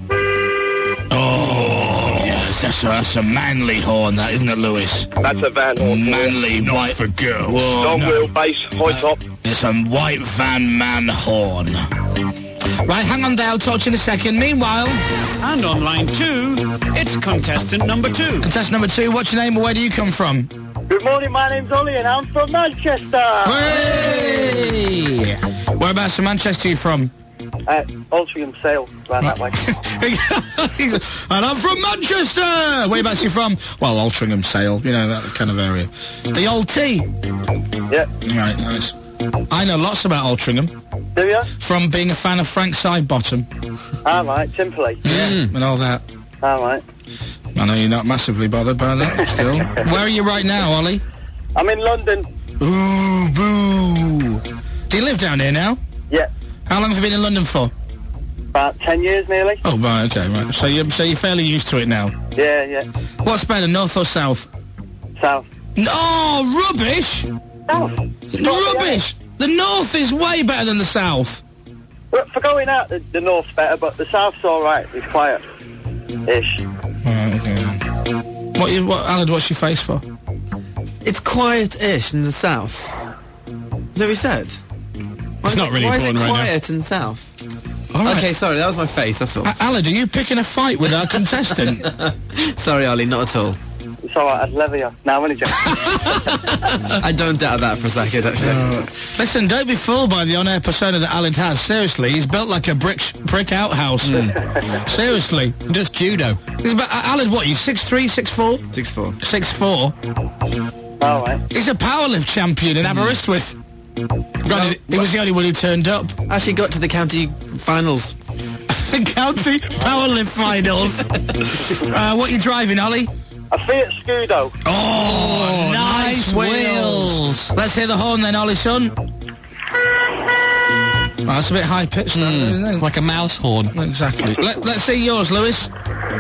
Oh, yes, that's a manly horn, that, isn't it, Lewis? That's a van horn. Manly, white for girls. Long wheelbase, high top. It's a white van man horn. Right, hang on there, I'll talk to you in a second. Meanwhile... And on line 2, it's contestant number 2. Contestant number 2, what's your name and where do you come from? Good morning, my name's Ollie and I'm from Manchester. Hey! Whereabouts in Manchester are you from? Altrincham Sale, around that way. And I'm from Manchester! Whereabouts are you from? Well, Altrincham Sale, you know, that kind of area. The Old T? Yeah. Right, nice. I know lots about Altrincham. Do you? From being a fan of Frank Sidebottom. All right, simply. Yeah, and all that. All right. I know you're not massively bothered by that, still. Where are you right now, Ollie? I'm in London. Ooh, boo. Do you live down here now? Yeah. How long have you been in London for? About 10 years, nearly. Oh, right, okay, right. So you're fairly used to it now? Yeah, yeah. What's better, north or south? South. No, rubbish! South. Rubbish! The north is way better than the south. Well, for going out, the north's better, but the south's all right. It's quiet-ish. Right, okay. Alan, what's your face for? It's quiet-ish in the south. Is that what you said? It's not really Why is it important right now. quiet in the south? All right. Okay, sorry, that was my face, that's all. Alan, are you picking a fight with our contestant? Sorry, Ollie, not at all. It's all right, I'd leather you. No, I'm only joking. I don't doubt that for a second, actually. Listen, don't be fooled by the on-air persona that Alan has. Seriously, he's built like a brick outhouse. Seriously. Just judo. He's about, Alan, what, you 6'3", 6'4"? 6'4". 6'4". All right. He's a powerlift champion in Aberystwyth. Granted, he was the only one who turned up. Actually got to the county finals. The county powerlift finals. What are you driving, Ollie? A Fiat Scudo. Oh, nice wheels. Let's hear the horn then, Ollie, son. Oh, that's a bit high-pitched, isn't it? Like a mouse horn. Exactly. Let's see yours, Lewis.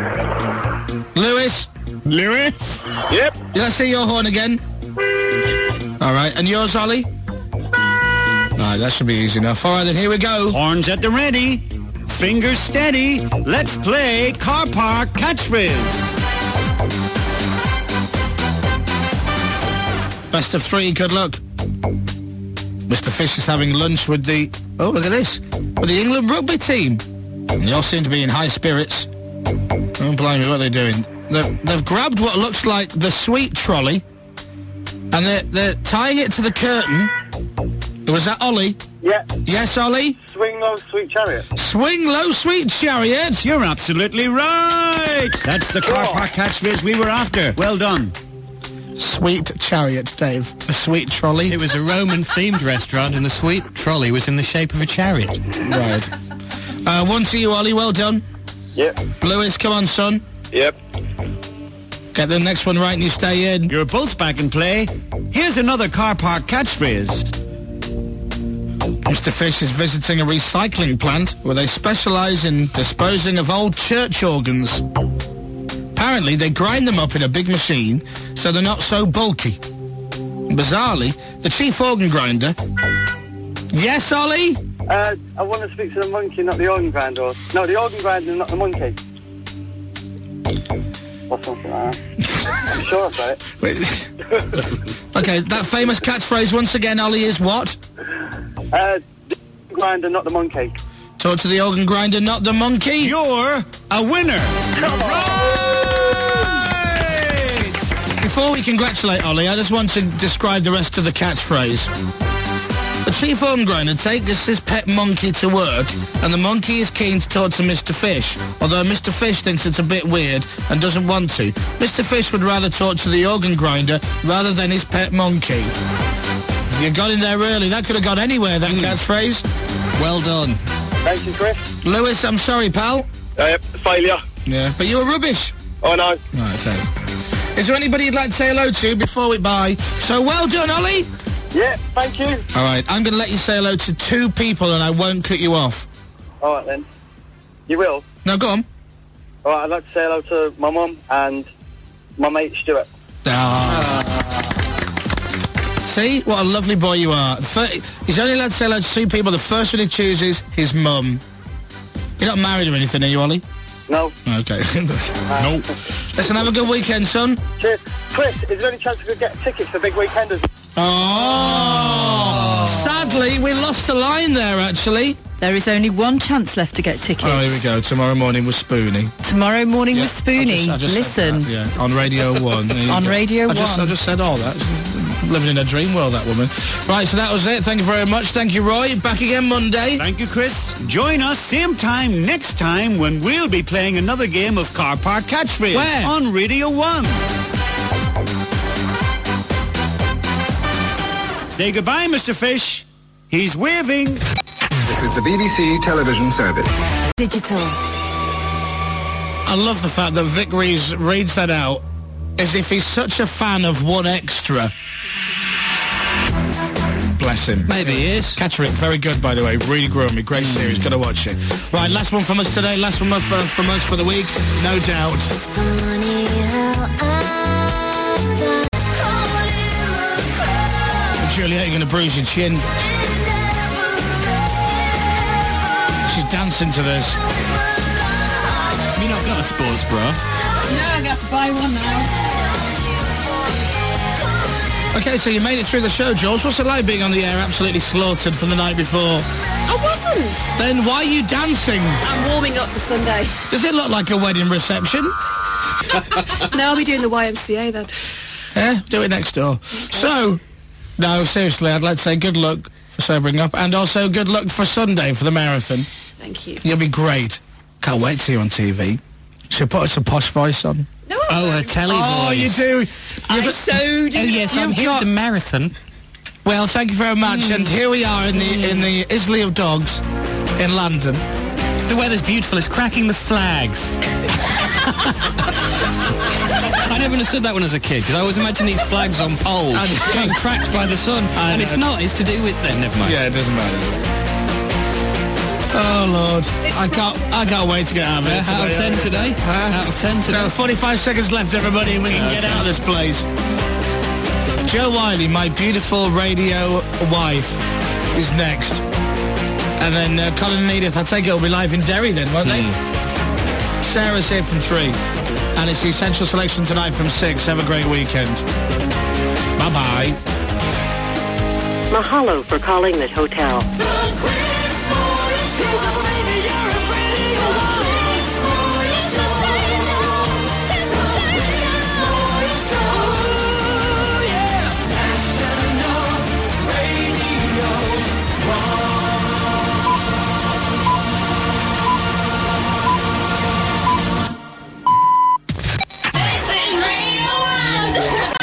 Lewis? Lewis? Yep. Let's see your horn again. All right, and yours, Ollie? All right, that should be easy enough. All right, then, here we go. Horns at the ready. Fingers steady. Let's play Car Park Catchphrase. Best of 3, good luck. Mr. Fish is having lunch with the... Oh, look at this. With the England rugby team. And they all seem to be in high spirits. Don't blame me, what are they doing? They've grabbed what looks like the sweet trolley, and they're tying it to the curtain. Was that Ollie? Yeah. Yes, Ollie? Swing Low, Sweet Chariot. Swing Low, Sweet Chariot. You're absolutely right. That's the Car Park Catchphrase we were after. Well done. Sweet Chariot, Dave. A sweet trolley. It was a Roman-themed restaurant, and the sweet trolley was in the shape of a chariot. Right. One to you, Ollie. Well done. Yep. Lewis, come on, son. Yep. Get the next one right and you stay in. You're both back in play. Here's another Car Park Catchphrase. Mr. Fish is visiting a recycling plant where they specialise in disposing of old church organs. Apparently, they grind them up in a big machine so they're not so bulky. Bizarrely, the chief organ grinder... Yes, Ollie? I want to speak to the monkey, not the organ grinder. No, the organ grinder, not the monkey. Or something like that. I'm sure I've got it. Okay, that famous catchphrase once again, Ollie, is what? The grinder, not the monkey. Talk to the organ grinder, not the monkey. You're a winner. Before we congratulate Ollie, I just want to describe the rest of the catchphrase. The chief organ grinder takes his pet monkey to work, and the monkey is keen to talk to Mr. Fish, although Mr. Fish thinks it's a bit weird and doesn't want to. Mr. Fish would rather talk to the organ grinder rather than his pet monkey. You got in there early. That could have gone anywhere, that catchphrase. Well done. Thank you, Chris. Lewis, I'm sorry, pal. Failure. Yeah, but you were rubbish. I know. Right, okay. Is there anybody you'd like to say hello to before we bye? So well done, Ollie. Yeah, thank you. All right, I'm going to let you say hello to 2 people and I won't cut you off. All right, then. You will? No, go on. All right, I'd like to say hello to my mum and my mate Stuart. Say See? What a lovely boy you are. He's only allowed to say hello to 2 people. The first one he chooses, his mum. You're not married or anything, are you, Ollie? No. Okay. No. Listen, have a good weekend, son. Cheers. Chris, is there any chance we could get tickets for Big Weekenders? Oh! Sadly, we lost the line there, actually. There is only one chance left to get tickets. Oh, here we go. Tomorrow morning with Spoonie. Tomorrow morning with Spoonie. I just Listen. said that, on Radio 1. There you On go. Radio 1. I just said all that. She's living in a dream world, that woman. Right, so that was it. Thank you very much. Thank you, Roy. Back again Monday. Thank you, Chris. Join us same time next time when we'll be playing another game of Car Park Catchphrase. Where? On Radio 1. Say goodbye, Mr. Fish. He's waving. This is the BBC television service. Digital. I love the fact that Vic reads that out as if he's such a fan of One Extra. Bless him. Maybe he is. Catcher It, very good, by the way. Really grew on me. Great series. Got to watch it. Right, last one from us today. Last one from us for the week. No doubt. It's funny how Juliet, you're going to bruise your chin. She's dancing to this. Have you not got a sports bra? No, I'm going to have to buy one now. Okay, so you made it through the show, Jules. What's it like being on the air absolutely slaughtered from the night before? I wasn't. Then why are you dancing? I'm warming up for Sunday. Does it look like a wedding reception? No, I'll be doing the YMCA then. Yeah, do it next door. So, no, seriously, I'd like to say good luck for sobering up, and also good luck for Sunday for the marathon. Thank you. You'll be great. Can't wait to see you on TV. She'll put us a posh voice on. No, Oh, her telly voice. Oh, you do. I so do. Oh, yes, I'm here at the marathon. Well, thank you very much. And here we are in the Islay of Dogs in London. The weather's beautiful. It's cracking the flags. I never understood that one as a kid, because I always imagined these flags on poles getting cracked by the sun. And it's not. It's to do with... Never mind. Yeah, it doesn't matter. Oh, Lord. I can't wait to get out of here. Out of 10 today? Out of 10 today? 45 seconds left, everybody, and we can get out of this place. Joe Wiley, my beautiful radio wife, is next. And then Colin and Edith, I take it will be live in Derry then, won't they? Sarah's here from 3. And it's the Essential Selection tonight from 6. Have a great weekend. Bye-bye. Mahalo for calling this hotel. The Chris Morris Show.